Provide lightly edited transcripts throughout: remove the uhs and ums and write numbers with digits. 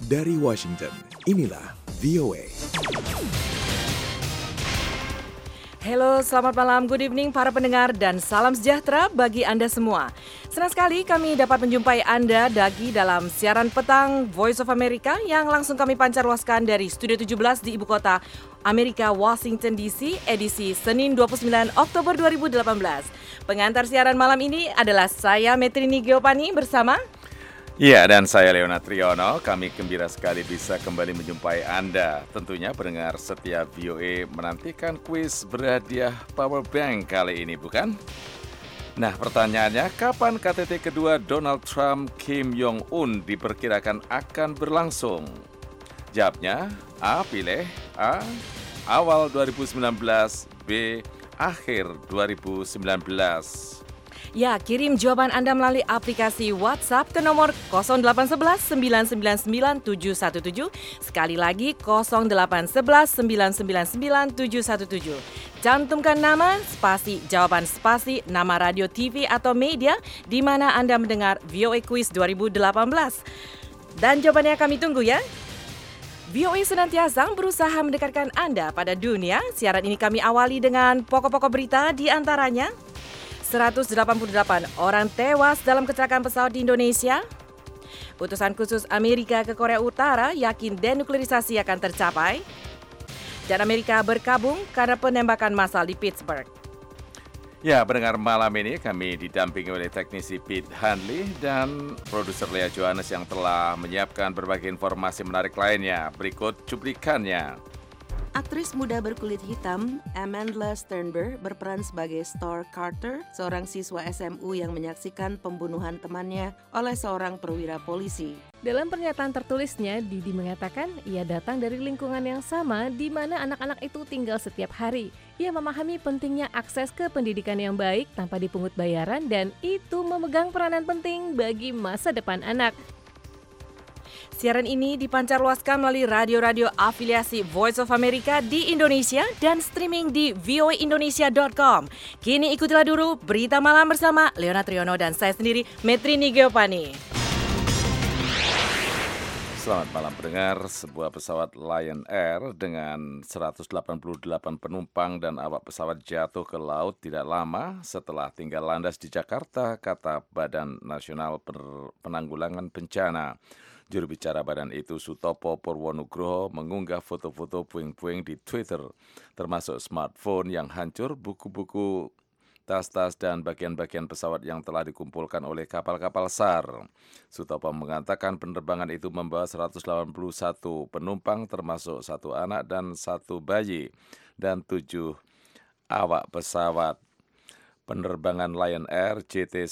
Dari Washington, inilah VOA. Halo, selamat malam, good evening para pendengar dan salam sejahtera bagi Anda semua. Senang sekali kami dapat menjumpai Anda dalam siaran petang Voice of America yang langsung kami pancarluaskan dari Studio 17 di Ibu Kota Amerika, Washington DC, edisi Senin 29 Oktober 2018. Pengantar siaran malam ini adalah saya, Metrini Geopani, bersama... Ya, dan saya Leonard Triono. Kami gembira sekali bisa kembali menjumpai Anda. Tentunya pendengar setia VOA menantikan kuis berhadiah power bank kali ini, bukan? Nah, pertanyaannya, kapan KTT kedua Donald Trump Kim Jong-un diperkirakan akan berlangsung? Jawabnya, A. Pilih A. Awal 2019, B. Akhir 2019. Ya, kirim jawaban Anda melalui aplikasi WhatsApp ke nomor 0811 999 717. Sekali lagi 0811 999 717. Cantumkan nama, spasi, jawaban spasi, nama radio, TV atau media di mana Anda mendengar VOA Quiz 2018. Dan jawabannya kami tunggu ya. VOA senantiasa berusaha mendekatkan Anda pada dunia. Siaran ini kami awali dengan pokok-pokok berita, di antaranya 188 orang tewas dalam kecelakaan pesawat di Indonesia. Utusan khusus Amerika ke Korea Utara yakin denuklerisasi akan tercapai. Dan Amerika berkabung karena penembakan massal di Pittsburgh. Ya, pendengar malam ini kami didampingi oleh teknisi Pete Handley dan produser Lea Johannes yang telah menyiapkan berbagai informasi menarik lainnya. Berikut cuplikannya. Aktris muda berkulit hitam, Amandla Sternberg berperan sebagai Star Carter, seorang siswa SMU yang menyaksikan pembunuhan temannya oleh seorang perwira polisi. Dalam pernyataan tertulisnya, Didi mengatakan ia datang dari lingkungan yang sama di mana anak-anak itu tinggal setiap hari. Ia memahami pentingnya akses ke pendidikan yang baik tanpa dipungut bayaran dan itu memegang peranan penting bagi masa depan anak. Siaran ini dipancarluaskan melalui radio-radio afiliasi Voice of America di Indonesia dan streaming di voaindonesia.com. Kini ikutilah dulu berita malam bersama Leonard Triono dan saya sendiri, Metrini Geopani. Selamat malam pendengar. Sebuah pesawat Lion Air dengan 188 penumpang dan awak pesawat jatuh ke laut tidak lama setelah tinggal landas di Jakarta, kata Badan Nasional Penanggulangan Bencana. Juru bicara badan itu, Sutopo Purwonugroho, mengunggah foto-foto puing-puing di Twitter, termasuk smartphone yang hancur, buku-buku, tas-tas, dan bagian-bagian pesawat yang telah dikumpulkan oleh kapal-kapal SAR. Sutopo mengatakan penerbangan itu membawa 181 penumpang, termasuk 1 anak dan 1 bayi, dan 7 awak pesawat. Penerbangan Lion Air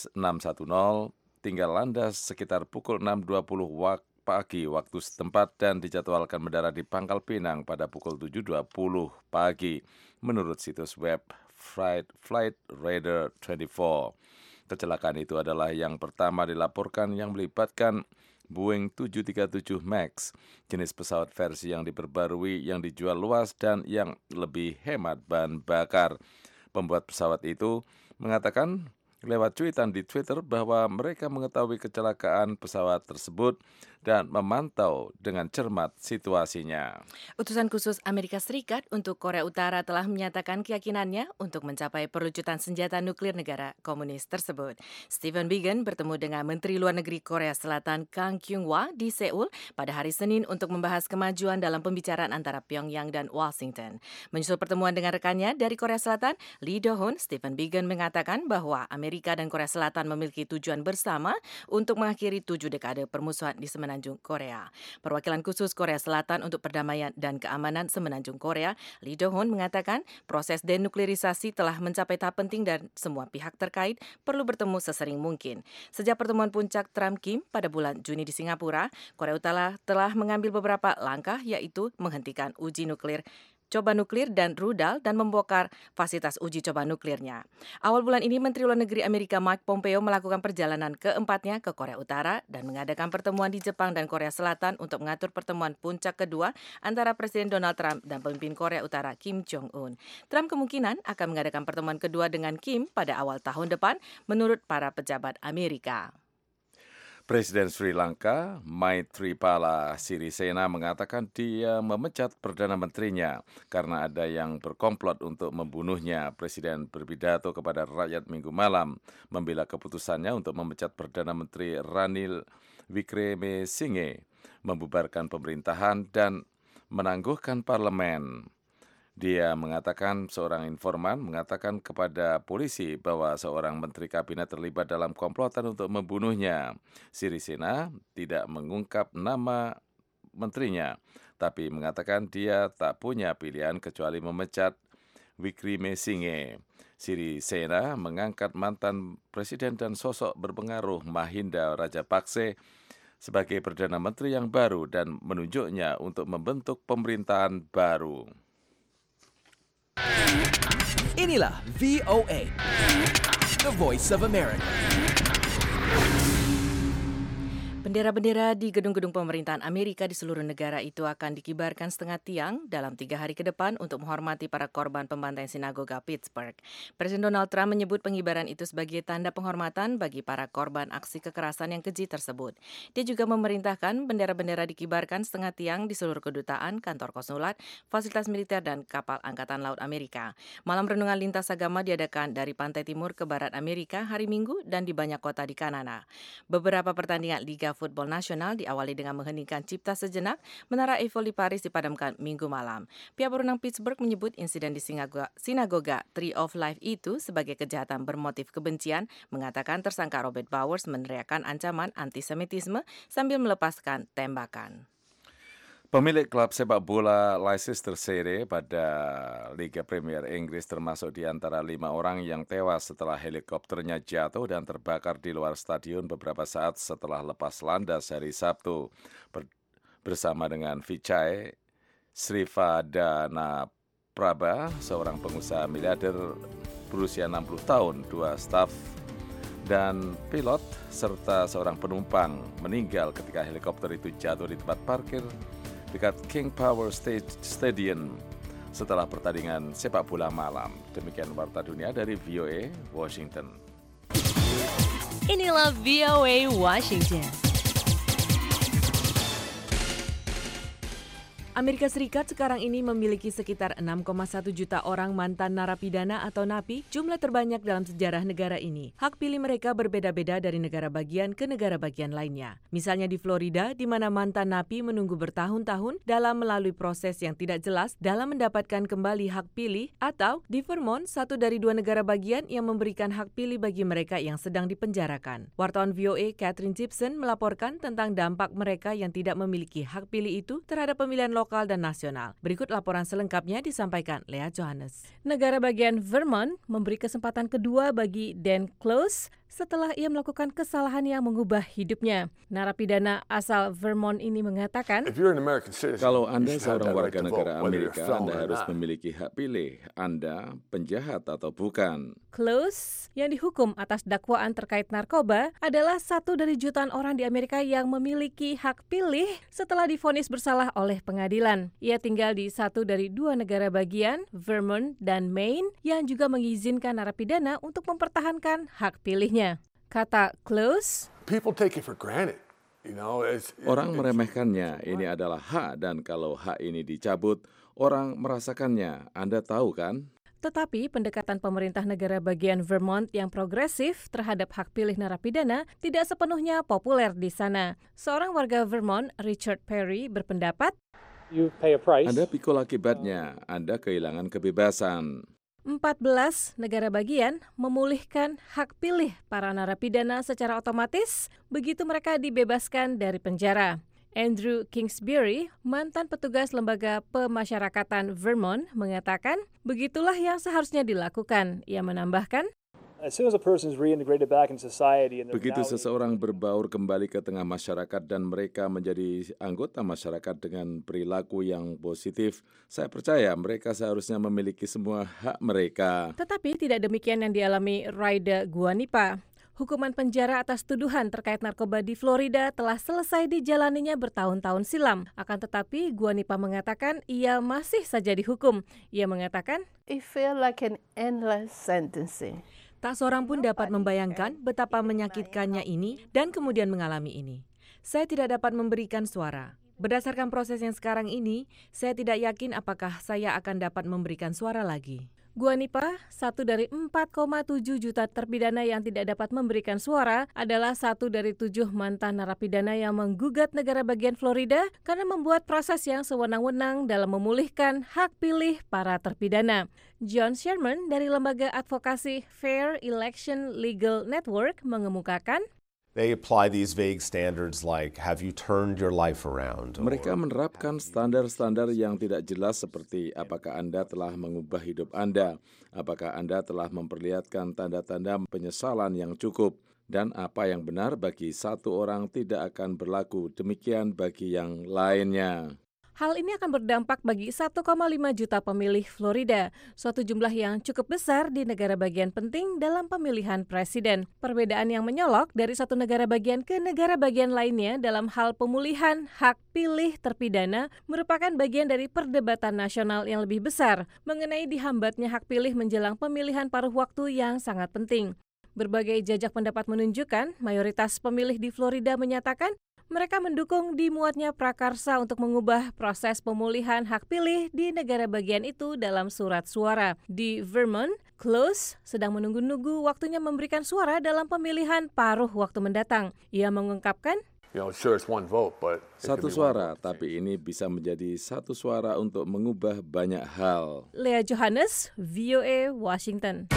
JT610 tinggal landas sekitar pukul 6.20 pagi waktu setempat dan dijadwalkan mendarat di Pangkal Pinang pada pukul 7.20 pagi menurut situs web Flight Radar 24. Kecelakaan itu adalah yang pertama dilaporkan yang melibatkan Boeing 737 MAX, jenis pesawat versi yang diperbarui yang dijual luas dan yang lebih hemat bahan bakar. Pembuat pesawat itu mengatakan lewat cuitan di Twitter bahwa mereka mengetahui kecelakaan pesawat tersebut dan memantau dengan cermat situasinya. Utusan khusus Amerika Serikat untuk Korea Utara telah menyatakan keyakinannya untuk mencapai perlucutan senjata nuklir negara komunis tersebut. Stephen Biegun bertemu dengan Menteri Luar Negeri Korea Selatan Kang Kyung-hwa di Seoul pada hari Senin untuk membahas kemajuan dalam pembicaraan antara Pyongyang dan Washington. Menyusul pertemuan dengan rekannya dari Korea Selatan, Lee Do-hoon, Stephen Biegun mengatakan bahwa Amerika dan Korea Selatan memiliki tujuan bersama untuk mengakhiri 7 dekade permusuhan di Semenanjung Korea. Perwakilan khusus Korea Selatan untuk perdamaian dan keamanan Semenanjung Korea, Lee Do-hoon, mengatakan proses denuklerisasi telah mencapai tahap penting dan semua pihak terkait perlu bertemu sesering mungkin. Sejak pertemuan puncak Trump-Kim pada bulan Juni di Singapura, Korea Utara telah mengambil beberapa langkah, yaitu menghentikan uji nuklir coba nuklir dan rudal dan membongkar fasilitas uji coba nuklirnya. Awal bulan ini, Menteri Luar Negeri Amerika Mike Pompeo melakukan perjalanan keempatnya ke Korea Utara dan mengadakan pertemuan di Jepang dan Korea Selatan untuk mengatur pertemuan puncak kedua antara Presiden Donald Trump dan pemimpin Korea Utara Kim Jong-un. Trump kemungkinan akan mengadakan pertemuan kedua dengan Kim pada awal tahun depan, menurut para pejabat Amerika. Presiden Sri Lanka, Maithripala Sirisena mengatakan dia memecat Perdana Menterinya karena ada yang berkomplot untuk membunuhnya. Presiden berpidato kepada rakyat Minggu malam membela keputusannya untuk memecat Perdana Menteri Ranil Wickremesinghe, membubarkan pemerintahan dan menangguhkan parlemen. Dia mengatakan, seorang informan mengatakan kepada polisi bahwa seorang menteri kabinet terlibat dalam komplotan untuk membunuhnya. Sirisena tidak mengungkap nama menterinya, tapi mengatakan dia tak punya pilihan kecuali memecat Wickremesinghe. Sirisena mengangkat mantan presiden dan sosok berpengaruh Mahinda Rajapakse sebagai Perdana Menteri yang baru dan menunjuknya untuk membentuk pemerintahan baru. Inilah VOA, The Voice of America. Bendera-bendera di gedung-gedung pemerintahan Amerika di seluruh negara itu akan dikibarkan setengah tiang dalam 3 hari ke depan untuk menghormati para korban pembantaian sinagoga Pittsburgh. Presiden Donald Trump menyebut pengibaran itu sebagai tanda penghormatan bagi para korban aksi kekerasan yang keji tersebut. Dia juga memerintahkan bendera-bendera dikibarkan setengah tiang di seluruh kedutaan, kantor konsulat, fasilitas militer, dan kapal Angkatan Laut Amerika. Malam renungan lintas agama diadakan dari pantai timur ke barat Amerika hari Minggu dan di banyak kota di Kanada. Beberapa pertandingan Liga Football Nasional diawali dengan mengheningkan cipta sejenak. Menara Eiffel di Paris dipadamkan Minggu malam. Pihak berwenang Pittsburgh menyebut insiden di sinagoga Tree of Life itu sebagai kejahatan bermotif kebencian, mengatakan tersangka Robert Bowers meneriakkan ancaman antisemitisme sambil melepaskan tembakan. Pemilik klub sepak bola Leicester City pada Liga Premier Inggris termasuk di antara 5 orang yang tewas setelah helikopternya jatuh dan terbakar di luar stadion beberapa saat setelah lepas landas hari Sabtu. Bersama dengan Vichai Srivadhanaprabha, seorang pengusaha miliarder berusia 60 tahun, 2 staf dan pilot serta seorang penumpang meninggal ketika helikopter itu jatuh di tempat parkir dekat King Power Stadium setelah pertandingan sepak bola malam. Demikian Warta Dunia dari VOA Washington. Inilah VOA Washington. Amerika Serikat sekarang ini memiliki sekitar 6,1 juta orang mantan narapidana atau napi, jumlah terbanyak dalam sejarah negara ini. Hak pilih mereka berbeda-beda dari negara bagian ke negara bagian lainnya. Misalnya di Florida, di mana mantan napi menunggu bertahun-tahun dalam melalui proses yang tidak jelas dalam mendapatkan kembali hak pilih, atau di Vermont, satu dari 2 negara bagian yang memberikan hak pilih bagi mereka yang sedang dipenjarakan. Wartawan VOA Catherine Gibson melaporkan tentang dampak mereka yang tidak memiliki hak pilih itu terhadap pemilihan lokal dan nasional. Berikut laporan selengkapnya disampaikan Lea Johannes. Negara bagian Vermont memberi kesempatan kedua bagi Dan Close setelah ia melakukan kesalahan yang mengubah hidupnya. Narapidana asal Vermont ini mengatakan, kalau Anda seorang warga negara Amerika, Anda harus memiliki hak pilih. Anda penjahat atau bukan. Close, yang dihukum atas dakwaan terkait narkoba, adalah satu dari jutaan orang di Amerika yang memiliki hak pilih setelah divonis bersalah oleh pengadilan. Ia tinggal di satu dari 2 negara bagian, Vermont dan Maine, yang juga mengizinkan narapidana untuk mempertahankan hak pilihnya. Kata Close, orang meremehkannya. Ini adalah hak dan kalau hak ini dicabut, orang merasakannya. Anda tahu kan? Tetapi pendekatan pemerintah negara bagian Vermont yang progresif terhadap hak pilih narapidana tidak sepenuhnya populer di sana. Seorang warga Vermont, Richard Perry, berpendapat, Anda pikul akibatnya. Anda kehilangan kebebasan. 14 negara bagian memulihkan hak pilih para narapidana secara otomatis begitu mereka dibebaskan dari penjara. Andrew Kingsbury, mantan petugas lembaga pemasyarakatan Vermont, mengatakan begitulah yang seharusnya dilakukan. Ia menambahkan, begitu seseorang berbaur kembali ke tengah masyarakat dan mereka menjadi anggota masyarakat dengan perilaku yang positif, saya percaya mereka seharusnya memiliki semua hak mereka. Tetapi tidak demikian yang dialami Raida Guanipa. Hukuman penjara atas tuduhan terkait narkoba di Florida telah selesai dijalaninya bertahun-tahun silam. Akan tetapi, Guanipa mengatakan ia masih saja dihukum. Ia mengatakan, It felt like an endless sentencing. Tak seorang pun dapat membayangkan betapa menyakitkannya ini dan kemudian mengalami ini. Saya tidak dapat memberikan suara. Berdasarkan proses yang sekarang ini, saya tidak yakin apakah saya akan dapat memberikan suara lagi. Guanipa, satu dari 4,7 juta terpidana yang tidak dapat memberikan suara, adalah satu dari 7 mantan narapidana yang menggugat negara bagian Florida karena membuat proses yang sewenang-wenang dalam memulihkan hak pilih para terpidana. John Sherman dari lembaga advokasi Fair Election Legal Network mengemukakan, They apply these vague standards like, have you turned your life around? Mereka menerapkan standar-standar yang tidak jelas seperti apakah Anda telah mengubah hidup Anda, apakah Anda telah memperlihatkan tanda-tanda penyesalan yang cukup, dan apa yang benar bagi satu orang tidak akan berlaku demikian bagi yang lainnya. hal ini akan berdampak bagi 1,5 juta pemilih Florida, suatu jumlah yang cukup besar di negara bagian penting dalam pemilihan presiden. Perbedaan yang menyolok dari satu negara bagian ke negara bagian lainnya dalam hal pemulihan hak pilih terpidana merupakan bagian dari perdebatan nasional yang lebih besar mengenai dihambatnya hak pilih menjelang pemilihan paruh waktu yang sangat penting. Berbagai jajak pendapat menunjukkan mayoritas pemilih di Florida menyatakan mereka mendukung dimuatnya prakarsa untuk mengubah proses pemulihan hak pilih di negara bagian itu dalam surat suara. Di Vermont, Close sedang menunggu-nunggu waktunya memberikan suara dalam pemilihan paruh waktu mendatang. Ia mengungkapkan, Satu suara, tapi ini bisa menjadi satu suara untuk mengubah banyak hal. Lea Johannes, VOA, Washington.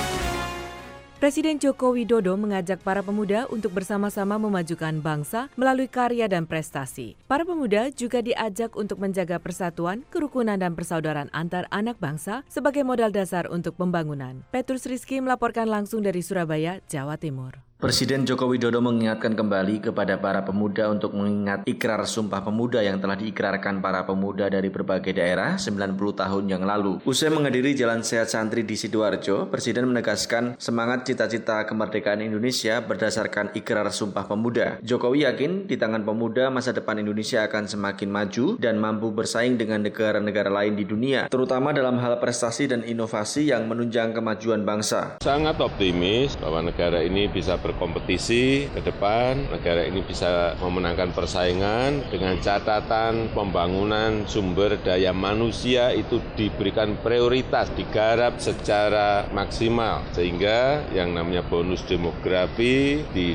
Presiden Joko Widodo mengajak para pemuda untuk bersama-sama memajukan bangsa melalui karya dan prestasi. Para pemuda juga diajak untuk menjaga persatuan, kerukunan dan persaudaraan antar anak bangsa sebagai modal dasar untuk pembangunan. Petrus Rizky melaporkan langsung dari Surabaya, Jawa Timur. Presiden Joko Widodo mengingatkan kembali kepada para pemuda untuk mengingat ikrar Sumpah Pemuda yang telah diikrarkan para pemuda dari berbagai daerah 90 tahun yang lalu. Usai menghadiri Jalan Sehat Santri di Sidoarjo, Presiden menegaskan semangat cita-cita kemerdekaan Indonesia berdasarkan ikrar Sumpah Pemuda. Jokowi yakin di tangan pemuda masa depan Indonesia akan semakin maju dan mampu bersaing dengan negara-negara lain di dunia, terutama dalam hal prestasi dan inovasi yang menunjang kemajuan bangsa. Sangat optimis bahwa negara ini bisa berkompetisi ke depan, negara ini bisa memenangkan persaingan dengan catatan pembangunan sumber daya manusia itu diberikan prioritas, digarap secara maksimal, sehingga yang namanya bonus demografi di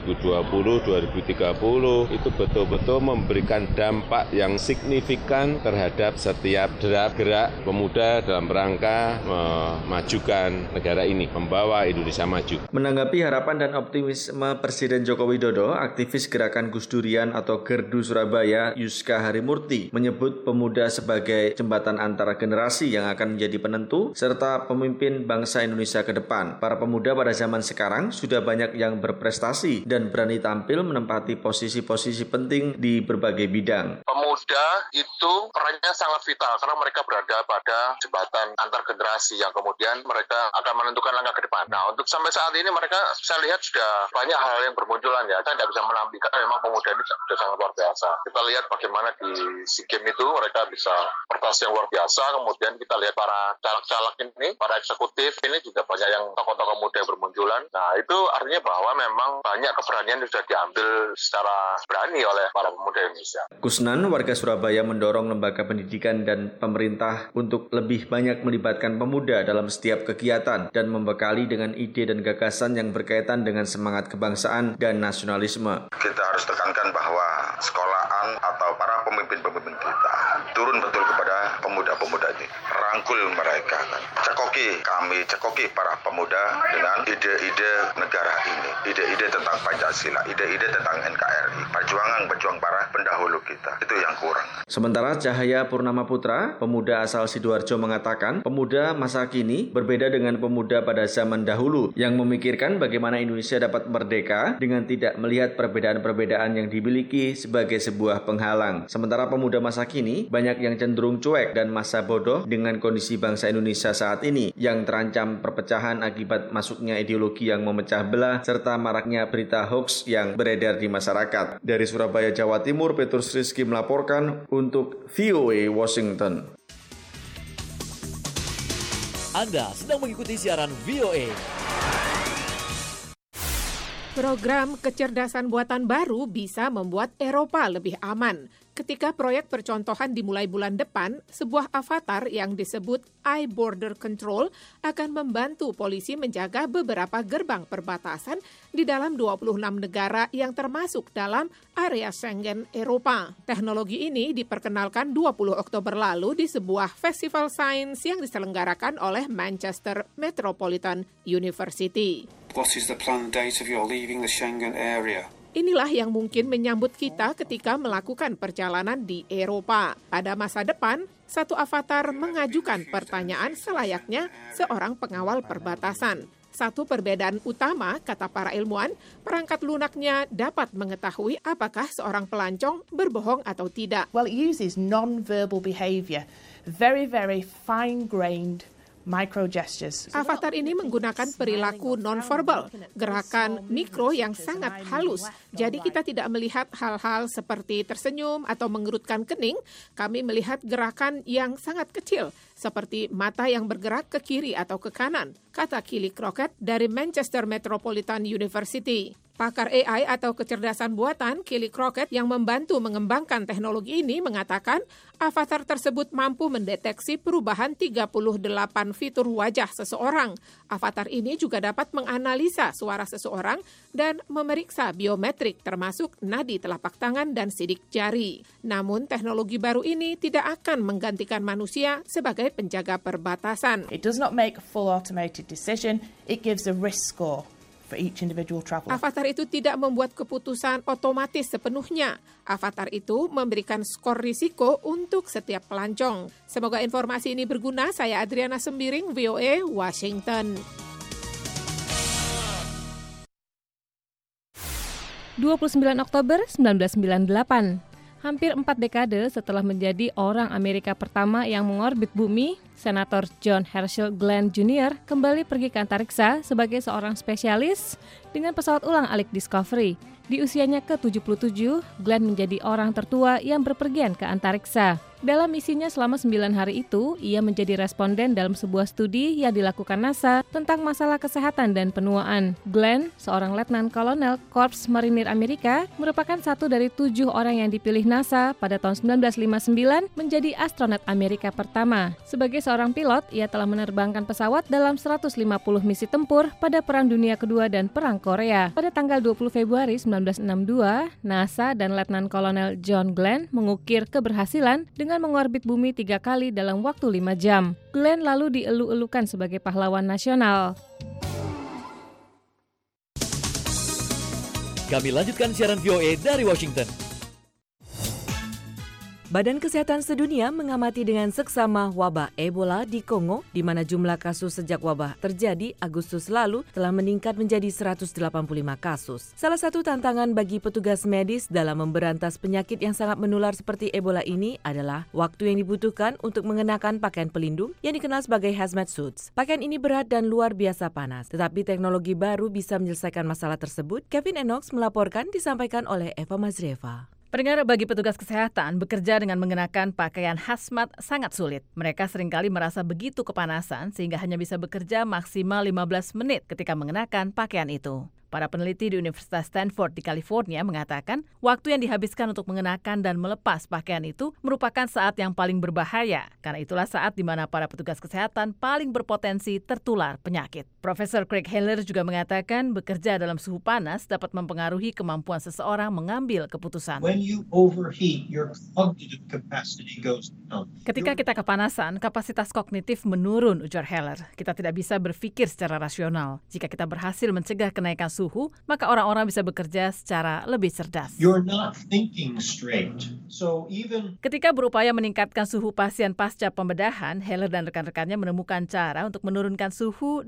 2020-2030 itu betul-betul memberikan dampak yang signifikan terhadap setiap gerak pemuda dalam rangka memajukan negara ini, membawa Indonesia maju. Menanggapi harapan dan optimisme Presiden Joko Widodo, aktivis Gerakan Gus Durian atau Gerdu Surabaya, Yuska Harimurti, menyebut pemuda sebagai jembatan antara generasi yang akan menjadi penentu serta pemimpin bangsa Indonesia ke depan. Para pemuda pada zaman sekarang sudah banyak yang berprestasi dan berani tampil menempati posisi-posisi penting di berbagai bidang. Pemuda itu perannya sangat vital karena mereka berada pada jembatan antar generasi yang kemudian mereka akan menentukan langkah ke depan. Nah, untuk sampai saat ini mereka saya lihat sudah banyak hal yang bermunculan ya. Saya tidak bisa menampilkan, memang pemuda ini sudah sangat luar biasa. Kita lihat bagaimana di SEA Games itu mereka bisa prestasi yang luar biasa. Kemudian kita lihat para caleg-caleg ini, para eksekutif ini juga banyak yang tokoh-tokoh muda yang bermunculan. Nah, itu artinya bahwa memang banyak keberanian yang sudah diambil secara berani oleh para pemuda Indonesia. Kusnan, warga Surabaya, mendorong lembaga pendidikan dan pemerintah untuk lebih banyak melibatkan pemuda dalam setiap kegiatan dan membekali dengan ide dan gagasan yang berkaitan dengan semangat kebangsaan dan nasionalisme. Kita harus tekankan bahwa sekolahan atau para pemimpin-pemimpin kita turun betul kepada pemuda-pemuda ini, rangkul mereka, cekoki para pemuda dengan ide-ide negara ini, ide-ide tentang Pancasila, ide-ide tentang NKRI, perjuangan para pendahulu kita, itu yang kurang. Sementara Cahaya Purnama Putra, pemuda asal Sidoarjo, mengatakan pemuda masa kini berbeda dengan pemuda pada zaman dahulu yang memikirkan bagaimana Indonesia dapat merdeka dengan tidak melihat perbedaan-perbedaan yang dimiliki sebagai sebuah penghalang. Sementara pemuda masa kini banyak yang cenderung cuek dan masa bodoh dengan kondisi bangsa Indonesia saat ini yang terancam perpecahan akibat masuknya ideologi yang memecah belah serta maraknya berita hoax yang beredar di masyarakat. Dari Surabaya, Jawa Timur, Petrus Rizky melaporkan untuk VOA Washington. Anda sedang mengikuti siaran VOA. Program kecerdasan buatan baru bisa membuat Eropa lebih aman. Ketika proyek percontohan dimulai bulan depan, sebuah avatar yang disebut iBorder Control akan membantu polisi menjaga beberapa gerbang perbatasan di dalam 26 negara yang termasuk dalam area Schengen Eropa. Teknologi ini diperkenalkan 20 Oktober lalu di sebuah festival sains yang diselenggarakan oleh Manchester Metropolitan University. What is the planned date of your leaving the Schengen area? Inilah yang mungkin menyambut kita ketika melakukan perjalanan di Eropa. Pada masa depan, satu avatar mengajukan pertanyaan selayaknya seorang pengawal perbatasan. Satu perbedaan utama, kata para ilmuwan, perangkat lunaknya dapat mengetahui apakah seorang pelancong berbohong atau tidak. Well, it uses non-verbal behavior, very, very fine-grained micro gestures. Avatar ini menggunakan perilaku nonverbal, gerakan mikro yang sangat halus. Jadi kita tidak melihat hal-hal seperti tersenyum atau mengerutkan kening, kami melihat gerakan yang sangat kecil, seperti mata yang bergerak ke kiri atau ke kanan, kata Kelly Crockett dari Manchester Metropolitan University. Pakar AI atau kecerdasan buatan Kelly Crockett yang membantu mengembangkan teknologi ini mengatakan avatar tersebut mampu mendeteksi perubahan 38 fitur wajah seseorang. Avatar ini juga dapat menganalisa suara seseorang dan memeriksa biometrik termasuk nadi telapak tangan dan sidik jari. Namun teknologi baru ini tidak akan menggantikan manusia sebagai penjaga perbatasan. It does not make a full automated decision, it gives a risk score for each individual traveler. Avatar itu tidak membuat keputusan otomatis sepenuhnya. Avatar itu memberikan skor risiko untuk setiap pelancong. Semoga informasi ini berguna. Saya Adriana Sembiring, VOA, Washington. 29 Oktober 1998. Hampir 4 dekade setelah menjadi orang Amerika pertama yang mengorbit bumi, Senator John Herschel Glenn Jr. kembali pergi ke antariksa sebagai seorang spesialis dengan pesawat ulang-alik Discovery. Di usianya ke-77, Glenn menjadi orang tertua yang berpergian ke antariksa. Dalam misinya selama 9 hari itu, ia menjadi responden dalam sebuah studi yang dilakukan NASA tentang masalah kesehatan dan penuaan. Glenn, seorang letnan kolonel Korps Marinir Amerika, merupakan satu dari 7 orang yang dipilih NASA pada tahun 1959 menjadi astronot Amerika pertama. Sebagai seorang pilot, ia telah menerbangkan pesawat dalam 150 misi tempur pada Perang Dunia Kedua dan Perang Korea. Pada tanggal 20 Februari 1962, NASA dan Letnan Kolonel John Glenn mengukir keberhasilan dengan mengorbit bumi 3 kali dalam waktu 5 jam. Glenn lalu dielu-elukan sebagai pahlawan nasional. Kami lanjutkan siaran VOA dari Washington. Badan Kesehatan Sedunia mengamati dengan seksama wabah Ebola di Kongo, di mana jumlah kasus sejak wabah terjadi Agustus lalu telah meningkat menjadi 185 kasus. Salah satu tantangan bagi petugas medis dalam memberantas penyakit yang sangat menular seperti Ebola ini adalah waktu yang dibutuhkan untuk mengenakan pakaian pelindung yang dikenal sebagai hazmat suits. Pakaian ini berat dan luar biasa panas, tetapi teknologi baru bisa menyelesaikan masalah tersebut. Kevin Enox melaporkan, disampaikan oleh Eva Mazrieva. Pendengar, bagi petugas kesehatan, bekerja dengan mengenakan pakaian hazmat sangat sulit. Mereka seringkali merasa begitu kepanasan sehingga hanya bisa bekerja maksimal 15 menit ketika mengenakan pakaian itu. Para peneliti di Universitas Stanford di California mengatakan waktu yang dihabiskan untuk mengenakan dan melepas pakaian itu merupakan saat yang paling berbahaya. Karena itulah saat di mana para petugas kesehatan paling berpotensi tertular penyakit. Profesor Craig Heller juga mengatakan bekerja dalam suhu panas dapat mempengaruhi kemampuan seseorang mengambil keputusan. When you overheat, your cognitive capacity goes down. Ketika kita kepanasan, kapasitas kognitif menurun, ujar Heller. Kita tidak bisa berpikir secara rasional. Jika kita berhasil mencegah kenaikan suhu, maka orang-orang bisa bekerja secara lebih cerdas. You're not thinking straight. So even Ketika berupaya meningkatkan suhu pasien pasca pembedahan, Heller dan rekan-rekannya menemukan cara untuk menurunkan suhu di dalam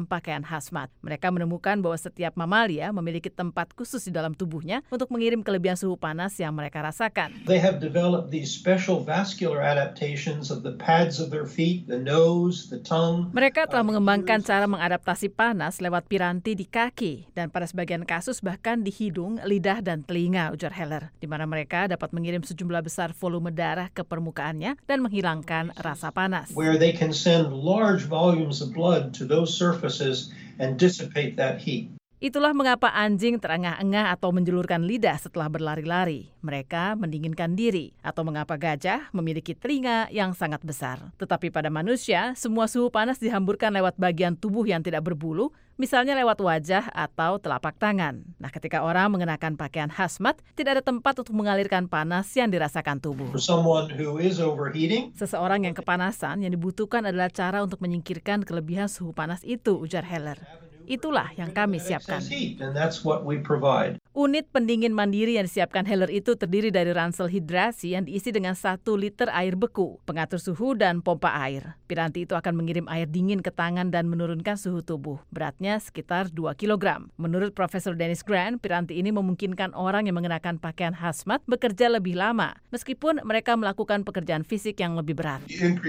pakaian hazmat. Mereka menemukan bahwa setiap mamalia memiliki tempat khusus di dalam tubuhnya untuk mengirim kelebihan suhu panas yang mereka rasakan. They have developed these special vascular adaptations of the pads of their feet, the nose, the tongue. Mereka telah mengembangkan cara mengadaptasi panas lewat piranti di kaki dan pada sebagian kasus bahkan di hidung, lidah, dan telinga, ujar Heller, di mana mereka dapat mengirim sejumlah besar volume darah ke permukaannya dan menghilangkan rasa panas. Where they can send large volumes of blood to those surfaces and dissipate that heat. Itulah mengapa anjing terengah-engah atau menjulurkan lidah setelah berlari-lari. Mereka mendinginkan diri. Atau mengapa gajah memiliki telinga yang sangat besar. Tetapi pada manusia, semua suhu panas dihamburkan lewat bagian tubuh yang tidak berbulu, misalnya lewat wajah atau telapak tangan. Nah, ketika orang mengenakan pakaian hazmat, tidak ada tempat untuk mengalirkan panas yang dirasakan tubuh. For someone who is overheating, seseorang yang kepanasan, yang dibutuhkan adalah cara untuk menyingkirkan kelebihan suhu panas itu, ujar Heller. Itulah yang kami siapkan. Unit pendingin mandiri yang disiapkan Heller itu terdiri dari ransel hidrasi yang diisi dengan 1 liter air beku, pengatur suhu, dan pompa air. Piranti itu akan mengirim air dingin ke tangan dan menurunkan suhu tubuh. Beratnya sekitar 2 kg. Menurut Profesor Dennis Grant, piranti ini memungkinkan orang yang mengenakan pakaian hazmat bekerja lebih lama, meskipun mereka melakukan pekerjaan fisik yang lebih berat.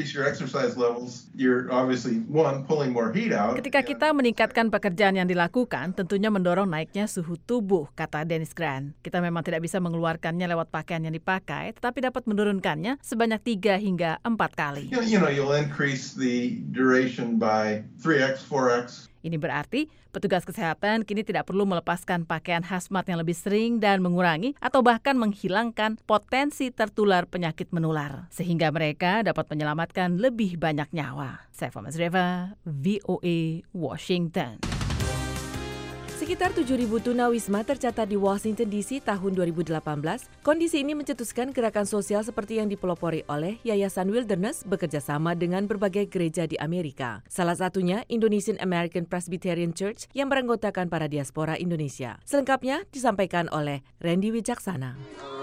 Ketika kita meningkatkan pekerjaan yang dilakukan, tentunya mendorong naiknya suhu tubuh, kata Dennis Grant. Kita memang tidak bisa mengeluarkannya lewat pakaian yang dipakai, tetapi dapat menurunkannya sebanyak 3 hingga 4 kali. You'll increase the duration by 3x, 4x. Ini berarti petugas kesehatan kini tidak perlu melepaskan pakaian hazmat yang lebih sering dan mengurangi atau bahkan menghilangkan potensi tertular penyakit menular, sehingga mereka dapat menyelamatkan lebih banyak nyawa. Saifa Masreva, VOA, Washington. Sekitar 7.000 tunawisma tercatat di Washington DC tahun 2018. Kondisi ini mencetuskan gerakan sosial seperti yang dipelopori oleh Yayasan Wilderness bekerja sama dengan berbagai gereja di Amerika. Salah satunya Indonesian American Presbyterian Church yang beranggotakan para diaspora Indonesia. Selengkapnya disampaikan oleh Randy Wijaksana.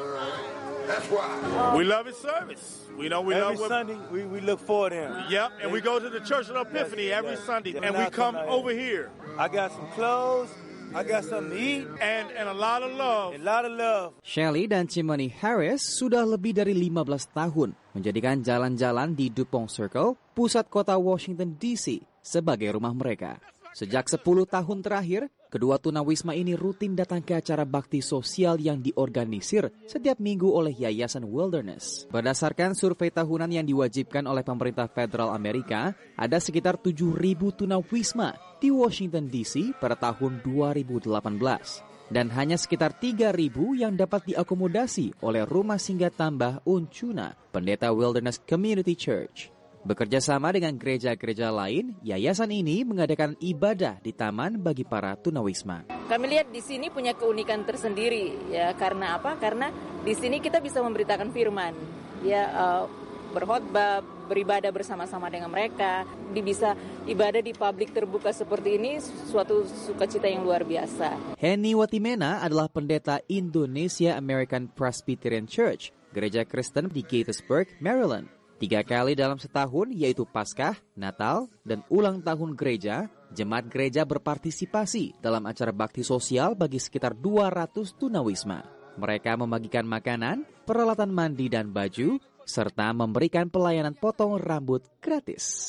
We love his service. We know we every love Sunday we look forward to him. Yep, and we go to the Church of Epiphany every Sunday, and we come over here. I got some clothes, I got something to eat, and a lot of love. A lot of love. Shelley dan Chimney Harris sudah lebih dari 15 tahun menjadikan jalan-jalan di Dupont Circle, pusat kota Washington DC, sebagai rumah mereka. Sejak 10 tahun terakhir, kedua tunawisma ini rutin datang ke acara bakti sosial yang diorganisir setiap minggu oleh Yayasan Wilderness. Berdasarkan survei tahunan yang diwajibkan oleh pemerintah federal Amerika, ada sekitar 7.000 tunawisma di Washington DC pada tahun 2018. Dan hanya sekitar 3.000 yang dapat diakomodasi oleh Rumah Singgah Tambah Uncuna, pendeta Wilderness Community Church. Bekerja sama dengan gereja-gereja lain, yayasan ini mengadakan ibadah di taman bagi para tunawisma. Kami lihat di sini punya keunikan tersendiri, ya, karena apa? Karena di sini kita bisa memberitakan firman, ya, berkhotbah, beribadah bersama-sama dengan mereka, bisa ibadah di publik terbuka seperti ini, suatu sukacita yang luar biasa. Henny Watimena adalah pendeta Indonesia American Presbyterian Church, gereja Kristen di Gettysburg, Maryland. 3 kali dalam setahun, yaitu Paskah, Natal, dan ulang tahun gereja, jemaat gereja berpartisipasi dalam acara bakti sosial bagi sekitar 200 tunawisma. Mereka membagikan makanan, peralatan mandi dan baju, serta memberikan pelayanan potong rambut gratis.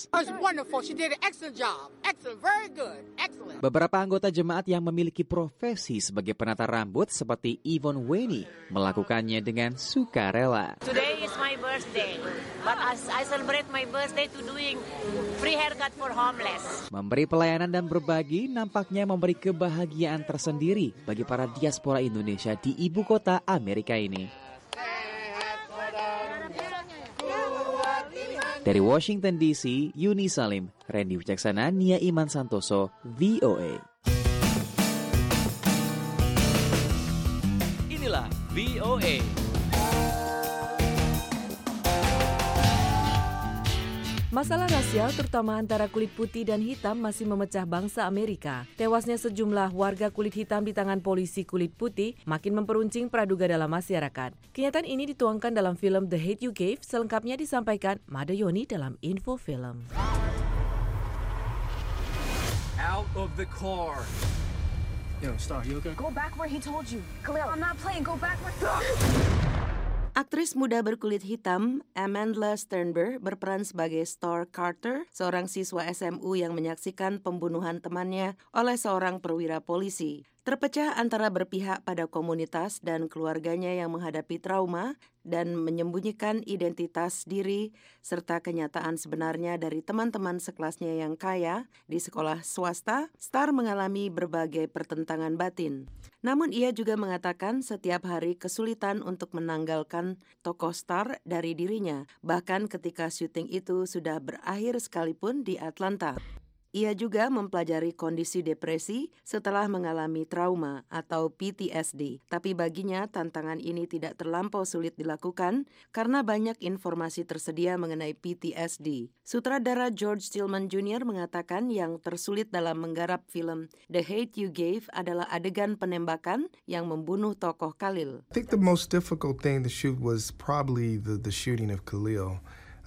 Beberapa anggota jemaat yang memiliki profesi sebagai penata rambut seperti Yvonne Weni melakukannya dengan sukarela. Today is my birthday, but I celebrate my birthday to doing free haircut for homeless. Memberi pelayanan dan berbagi nampaknya memberi kebahagiaan tersendiri bagi para diaspora Indonesia di ibu kota Amerika ini. Dari Washington DC, Yuni Salim, Randy Wijaksana, Nia Iman Santoso, VOA. Inilah VOA. Masalah rasial terutama antara kulit putih dan hitam masih memecah bangsa Amerika. Tewasnya sejumlah warga kulit hitam di tangan polisi kulit putih makin memperuncing praduga dalam masyarakat. Kenyataan ini dituangkan dalam film The Hate You Gave, selengkapnya disampaikan Mada Yoni dalam Info Film. out of the car. Yo, Star, you okay? Go back where he told you. Khalil, I'm not playing. Go back where... Aktris muda berkulit hitam Amandla Sternberg berperan sebagai Star Carter, seorang siswa SMU yang menyaksikan pembunuhan temannya oleh seorang perwira polisi. Terpecah antara berpihak pada komunitas dan keluarganya yang menghadapi trauma dan menyembunyikan identitas diri serta kenyataan sebenarnya dari teman-teman sekelasnya yang kaya di sekolah swasta, Star mengalami berbagai pertentangan batin. Namun ia juga mengatakan setiap hari kesulitan untuk menanggalkan tokoh Star dari dirinya, bahkan ketika syuting itu sudah berakhir sekalipun di Atlanta. Ia juga mempelajari kondisi depresi setelah mengalami trauma atau PTSD. Tapi baginya tantangan ini tidak terlampau sulit dilakukan karena banyak informasi tersedia mengenai PTSD. Sutradara George Tillman Jr. mengatakan yang tersulit dalam menggarap film The Hate You Gave adalah adegan penembakan yang membunuh tokoh Khalil. I think the most difficult thing to shoot was probably the shooting of Khalil.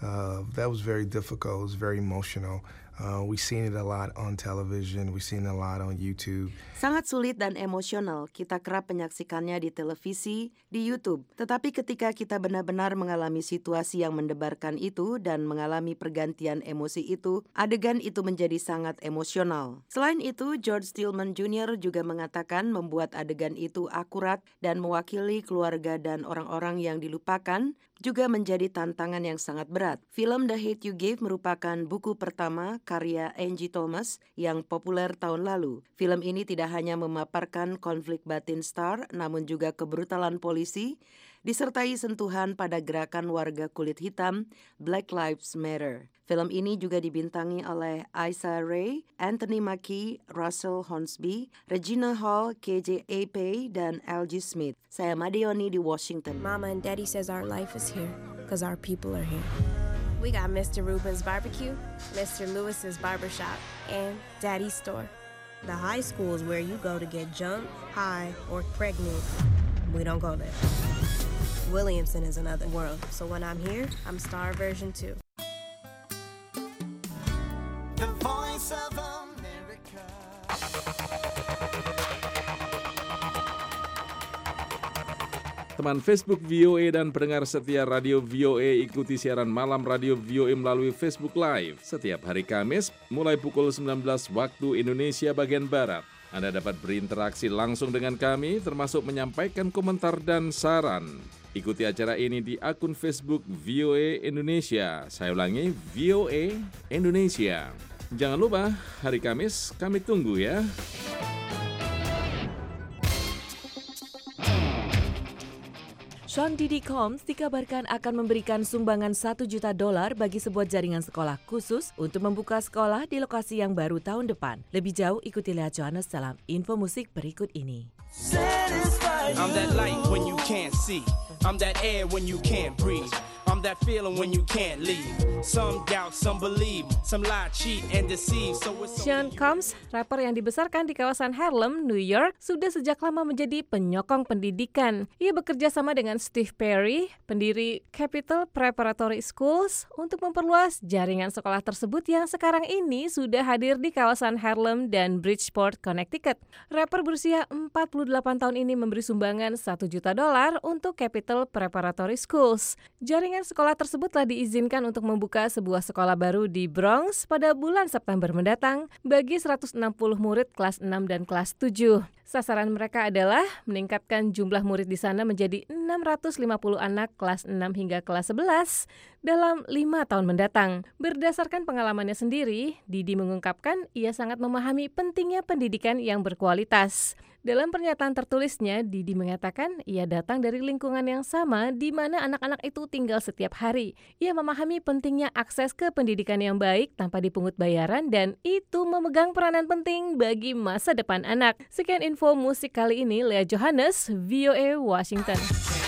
That was very difficult. It was very emotional. We've seen it a lot on television. We've seen it a lot on YouTube. Sangat sulit dan emosional. Kita kerap menyaksikannya di televisi, di YouTube. Tetapi ketika kita benar-benar mengalami situasi yang mendebarkan itu dan mengalami pergantian emosi itu, adegan itu menjadi sangat emosional. Selain itu, George Tillman Jr. juga mengatakan membuat adegan itu akurat dan mewakili keluarga dan orang-orang yang dilupakan juga menjadi tantangan yang sangat berat. Film The Hate You Gave merupakan buku pertama karya Angie Thomas yang populer tahun lalu. Film ini tidak hanya memaparkan konflik batin Star, namun juga kebrutalan polisi, disertai sentuhan pada gerakan warga kulit hitam Black Lives Matter. Film ini juga dibintangi oleh Issa Rae, Anthony Mackie, Russell Hornsby, Regina Hall, KJ Apa, dan LG Smith. Saya Madeoni di Washington. Mama and Daddy says our life is here because our people are here. We got Mr. Rubin's Barbecue, Mr. Lewis's Barbershop, and Daddy's Store. The high school is where you go to get jumped, high, or pregnant. We don't go there. Williamson is another world, so when I'm here, I'm Star version 2. The Voice of America. Teman Facebook VOA dan pendengar setia Radio VOA, ikuti siaran malam Radio VOA melalui Facebook Live setiap hari Kamis mulai pukul 19 waktu Indonesia bagian Barat. Anda dapat berinteraksi langsung dengan kami, termasuk menyampaikan komentar dan saran. Ikuti acara ini di akun Facebook VOA Indonesia. Saya ulangi, VOA Indonesia. Jangan lupa, hari Kamis kami tunggu ya. Sean Diddy Combs dikabarkan akan memberikan sumbangan $1 juta bagi sebuah jaringan sekolah khusus untuk membuka sekolah di lokasi yang baru tahun depan. Lebih jauh, ikuti Lea Johannes dalam info musik berikut ini. I'm that light when you can't see. I'm that air when you can't breathe. I'm that feeling when you can't leave. Some doubt, some believe, some lie, cheat, and deceive. Sean Combs, rapper yang dibesarkan di kawasan Harlem, New York, sudah sejak lama menjadi penyokong pendidikan. Ia bekerja sama dengan Steve Perry, pendiri Capital Preparatory Schools, untuk memperluas jaringan sekolah tersebut yang sekarang ini sudah hadir di kawasan Harlem dan Bridgeport, Connecticut. Rapper berusia 48 tahun ini memberi sumbangan $1 juta untuk Capital Preparatory Schools. Jaringan sekolah tersebut telah diizinkan untuk membuka sebuah sekolah baru di Bronx pada bulan September mendatang bagi 160 murid kelas 6 dan kelas 7. Sasaran mereka adalah meningkatkan jumlah murid di sana menjadi 650 anak kelas 6 hingga kelas 11 dalam 5 tahun mendatang. Berdasarkan pengalamannya sendiri, Didi mengungkapkan ia sangat memahami pentingnya pendidikan yang berkualitas. Dalam pernyataan tertulisnya, Didi mengatakan ia datang dari lingkungan yang sama di mana anak-anak itu tinggal setiap hari. Ia memahami pentingnya akses ke pendidikan yang baik tanpa dipungut bayaran dan itu memegang peranan penting bagi masa depan anak. Sekian info musik kali ini, Lea Johannes, VOA Washington.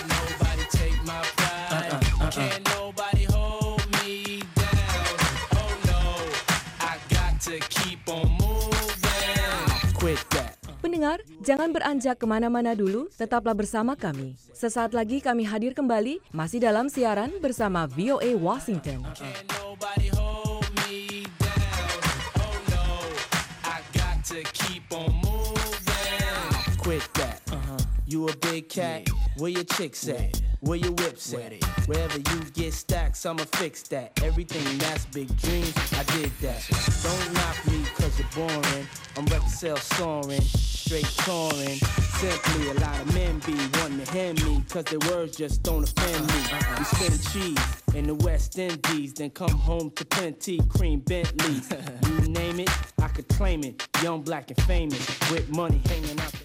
Pendengar, jangan beranjak kemana-mana dulu, tetaplah bersama kami. Sesaat lagi kami hadir kembali, masih dalam siaran bersama VOA Washington. quit that. You a big cat? Where your chicks at? Where your whips at? Wherever you get stacks, I'ma fix that. Everything that's big dreams, I did that. Don't knock me cause you're boring. I'm record sales soaring, straight touring. Simply a lot of men be wanting to hand me cause their words just don't offend me. We spin cheese in the West Indies, then come home to plenty cream Bentleys. You name it, I could claim it. Young, black, and famous with money hanging out the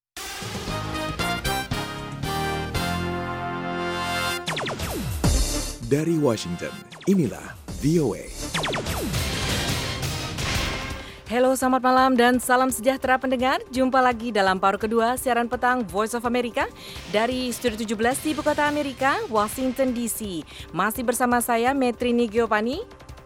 Dari Washington, inilah VOA. Halo, selamat malam dan salam sejahtera pendengar. Jumpa lagi dalam paruh kedua siaran petang Voice of America dari Studio 17 di Ibu Kota Amerika, Washington DC. Masih bersama saya, Metrini Giovanni.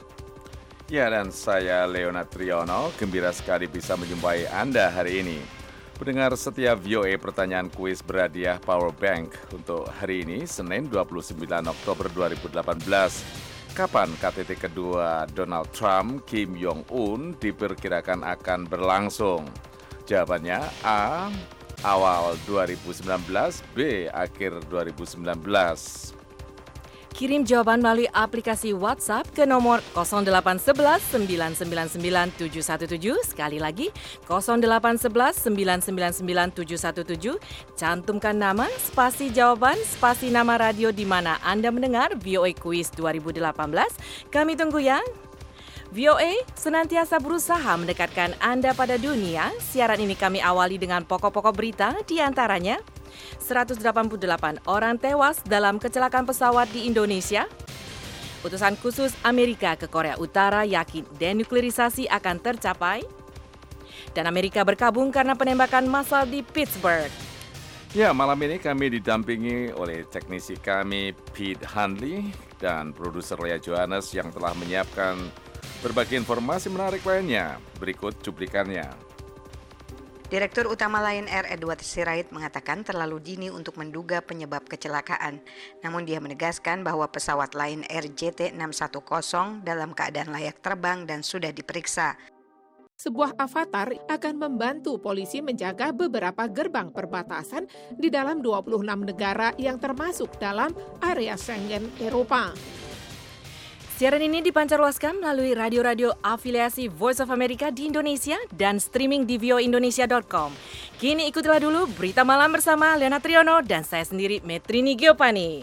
Ya, dan saya Leonard Triono. Gembira sekali bisa menjumpai Anda hari ini. Pendengar setia VOA, pertanyaan kuis berhadiah Power Bank untuk hari ini, Senin 29 Oktober 2018. Kapan KTT kedua Donald Trump, Kim Jong-un diperkirakan akan berlangsung? Jawabannya A. Awal 2019, B. Akhir 2019. Kirim jawaban melalui aplikasi WhatsApp ke nomor 0811 999 717. Sekali lagi, 0811 999 717. Cantumkan nama, spasi jawaban, spasi nama radio di mana Anda mendengar VOA Quiz 2018. Kami tunggu ya. VOA senantiasa berusaha mendekatkan Anda pada dunia. Siaran ini kami awali dengan pokok-pokok berita, di antaranya 188 orang tewas dalam kecelakaan pesawat di Indonesia. Utusan khusus Amerika ke Korea Utara yakin denuklerisasi akan tercapai. Dan Amerika berkabung karena penembakan massal di Pittsburgh. Ya, malam ini kami didampingi oleh teknisi kami Pete Handley dan produser Lea Johannes yang telah menyiapkan berbagai informasi menarik lainnya. Berikut cuplikannya. Direktur Utama Lion Air Edward Sirait mengatakan terlalu dini untuk menduga penyebab kecelakaan. Namun dia menegaskan bahwa pesawat Lion Air JT610 dalam keadaan layak terbang dan sudah diperiksa. Sebuah avatar akan membantu polisi menjaga beberapa gerbang perbatasan di dalam 26 negara yang termasuk dalam area Schengen Eropa. Siaran ini dipancarluaskan melalui radio-radio afiliasi Voice of America di Indonesia dan streaming di voaindonesia.com. Kini ikutilah dulu berita malam bersama Leonard Triono dan saya sendiri, Metrini Giovanni.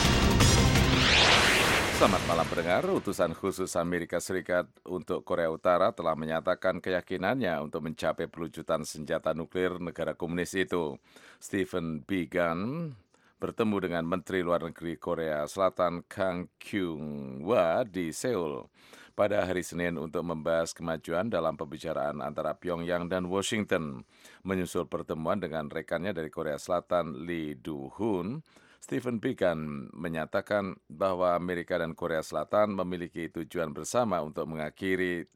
Selamat malam pendengar. Utusan khusus Amerika Serikat untuk Korea Utara telah menyatakan keyakinannya untuk mencapai pelucutan senjata nuklir negara komunis itu. Stephen Biegun bertemu dengan Menteri Luar Negeri Korea Selatan Kang Kyung-hwa di Seoul pada hari Senin untuk membahas kemajuan dalam pembicaraan antara Pyongyang dan Washington. Menyusul pertemuan dengan rekannya dari Korea Selatan Lee Do-hun, Stephen Biegun menyatakan bahwa Amerika dan Korea Selatan memiliki tujuan bersama untuk mengakhiri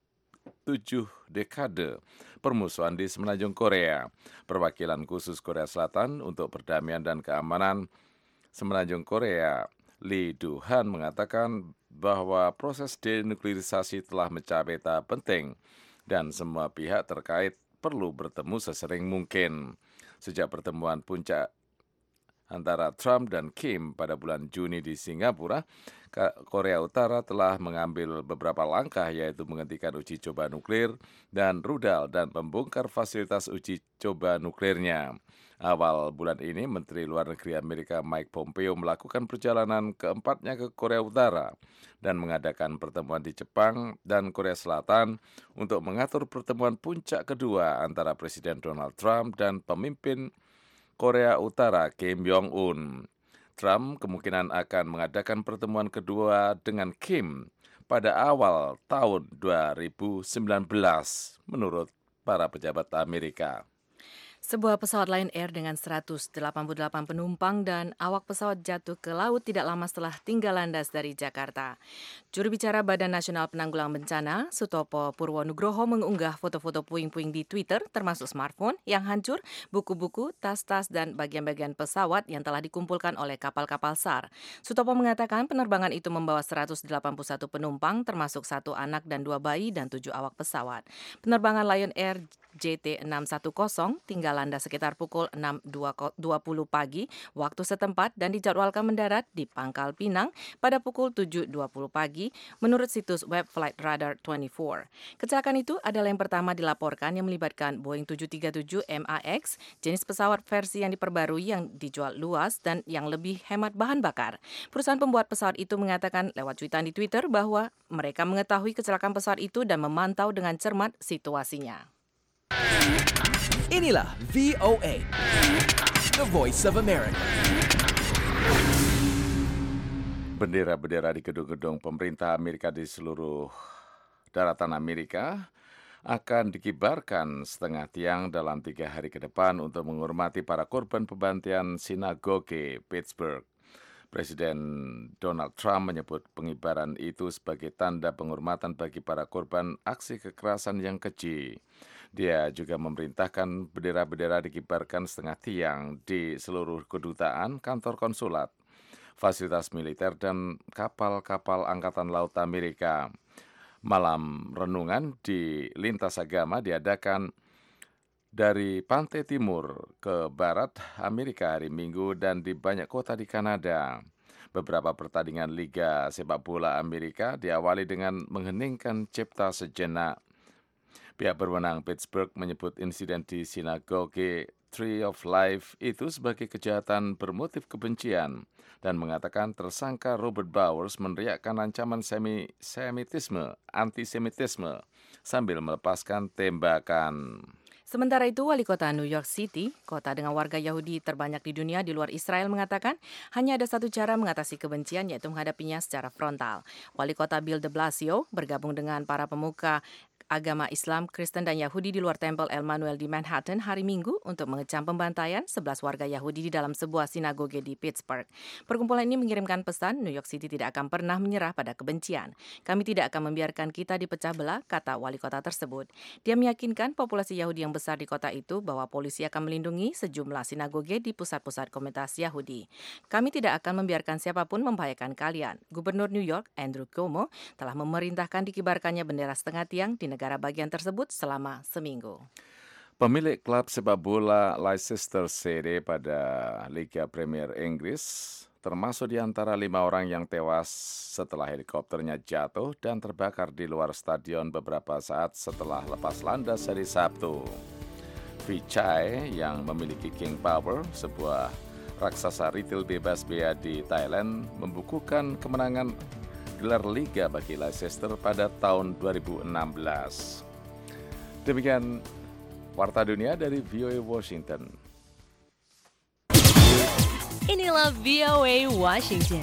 7 dekade permusuhan di semenanjung Korea. Perwakilan khusus Korea Selatan untuk perdamaian dan keamanan semenanjung Korea, Lee Do-hun, mengatakan bahwa proses denuklerisasi telah mencapai tahap penting dan semua pihak terkait perlu bertemu sesering mungkin. Sejak pertemuan puncak antara Trump dan Kim pada bulan Juni di Singapura, Korea Utara telah mengambil beberapa langkah, yaitu menghentikan uji coba nuklir dan rudal dan membongkar fasilitas uji coba nuklirnya. Awal bulan ini, Menteri Luar Negeri Amerika Mike Pompeo melakukan perjalanan keempatnya ke Korea Utara dan mengadakan pertemuan di Jepang dan Korea Selatan untuk mengatur pertemuan puncak kedua antara Presiden Donald Trump dan pemimpin Korea Utara Kim Jong-un. Trump kemungkinan akan mengadakan pertemuan kedua dengan Kim pada awal tahun 2019, menurut para pejabat Amerika. Sebuah pesawat Lion Air dengan 188 penumpang dan awak pesawat jatuh ke laut tidak lama setelah tinggal landas dari Jakarta. Juru bicara Badan Nasional Penanggulangan Bencana, Sutopo Purwonugroho, mengunggah foto-foto puing-puing di Twitter, termasuk smartphone yang hancur, buku-buku, tas-tas, dan bagian-bagian pesawat yang telah dikumpulkan oleh kapal-kapal SAR. Sutopo mengatakan penerbangan itu membawa 181 penumpang, termasuk 1 anak dan 2 bayi dan 7 awak pesawat. Penerbangan Lion Air JT610 tinggal landas sekitar pukul 6.20 pagi waktu setempat dan dijadwalkan mendarat di Pangkal Pinang pada pukul 7.20 pagi menurut situs web Flight Radar 24. Kecelakaan itu adalah yang pertama dilaporkan yang melibatkan Boeing 737 MAX, jenis pesawat versi yang diperbarui yang dijual luas dan yang lebih hemat bahan bakar. Perusahaan pembuat pesawat itu mengatakan lewat cuitan di Twitter bahwa mereka mengetahui kecelakaan pesawat itu dan memantau dengan cermat situasinya. Inilah VOA, The Voice of America. Bendera-bendera di gedung-gedung pemerintah Amerika di seluruh daratan Amerika akan dikibarkan setengah tiang dalam 3 hari ke depan untuk menghormati para korban pembantian sinagoge Pittsburgh. Presiden Donald Trump menyebut pengibaran itu sebagai tanda penghormatan bagi para korban aksi kekerasan yang keji. Dia juga memerintahkan bendera-bendera dikibarkan setengah tiang di seluruh kedutaan, kantor konsulat, fasilitas militer, dan kapal-kapal Angkatan Laut Amerika. Malam renungan di lintas agama diadakan dari pantai timur ke barat Amerika hari Minggu dan di banyak kota di Kanada. Beberapa pertandingan Liga Sepak Bola Amerika diawali dengan mengheningkan cipta sejenak. Pihak berwenang Pittsburgh menyebut insiden di sinagoge Tree of Life itu sebagai kejahatan bermotif kebencian dan mengatakan tersangka Robert Bowers meneriakkan ancaman antisemitisme sambil melepaskan tembakan. Sementara itu, Wali Kota New York City, kota dengan warga Yahudi terbanyak di dunia di luar Israel, mengatakan hanya ada satu cara mengatasi kebencian, yaitu menghadapinya secara frontal. Wali Kota Bill de Blasio bergabung dengan para pemuka agama Islam, Kristen, dan Yahudi di luar Tempel El Manuel di Manhattan hari Minggu untuk mengecam pembantaian 11 warga Yahudi di dalam sebuah sinagoge di Pittsburgh. Perkumpulan ini mengirimkan pesan, New York City tidak akan pernah menyerah pada kebencian. Kami tidak akan membiarkan kita dipecah belah, kata wali kota tersebut. Dia meyakinkan populasi Yahudi yang besar di kota itu bahwa polisi akan melindungi sejumlah sinagoge di pusat-pusat komunitas Yahudi. Kami tidak akan membiarkan siapapun membahayakan kalian. Gubernur New York, Andrew Cuomo, telah memerintahkan dikibarkannya bendera setengah tiang di negara bagian tersebut selama seminggu. Pemilik klub sepak bola Leicester City pada Liga Premier Inggris termasuk di antara 5 orang yang tewas setelah helikopternya jatuh dan terbakar di luar stadion beberapa saat setelah lepas landas hari Sabtu. Vichai yang memiliki King Power, sebuah raksasa retail bebas bea di Thailand, membukukan kemenangan gelar Liga bagi Leicester pada tahun 2016. Demikian Warta Dunia dari VOA Washington. Inilah VOA Washington.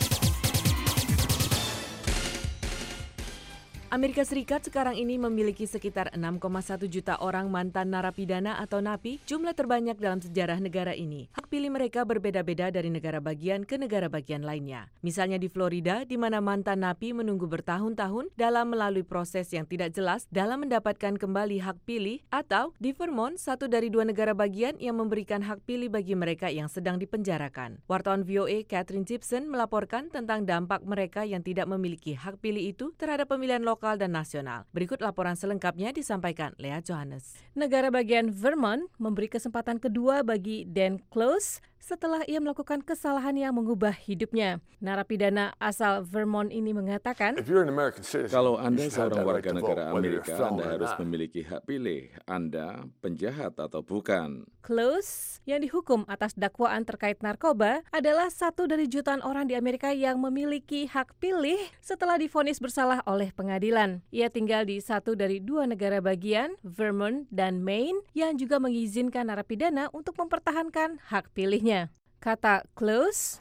Amerika Serikat sekarang ini memiliki sekitar 6,1 juta orang mantan narapidana atau napi, jumlah terbanyak dalam sejarah negara ini. Hak pilih mereka berbeda-beda dari negara bagian ke negara bagian lainnya. Misalnya di Florida, di mana mantan napi menunggu bertahun-tahun dalam melalui proses yang tidak jelas dalam mendapatkan kembali hak pilih, atau di Vermont, satu dari 2 negara bagian yang memberikan hak pilih bagi mereka yang sedang dipenjarakan. Wartawan VOA Catherine Gibson melaporkan tentang dampak mereka yang tidak memiliki hak pilih itu terhadap pemilihan lokal dan nasional. Berikut laporan selengkapnya disampaikan Lea Johannes. Negara bagian Vermont memberi kesempatan kedua bagi Dan Close setelah ia melakukan kesalahan yang mengubah hidupnya. Narapidana asal Vermont ini mengatakan, kalau Anda seorang warga negara Amerika, Anda harus memiliki hak pilih. Anda penjahat atau bukan. Close, yang dihukum atas dakwaan terkait narkoba, adalah satu dari jutaan orang di Amerika yang memiliki hak pilih setelah divonis bersalah oleh pengadilan. Ia tinggal di satu dari 2 negara bagian, Vermont dan Maine, yang juga mengizinkan narapidana untuk mempertahankan hak pilihnya. Kata Close,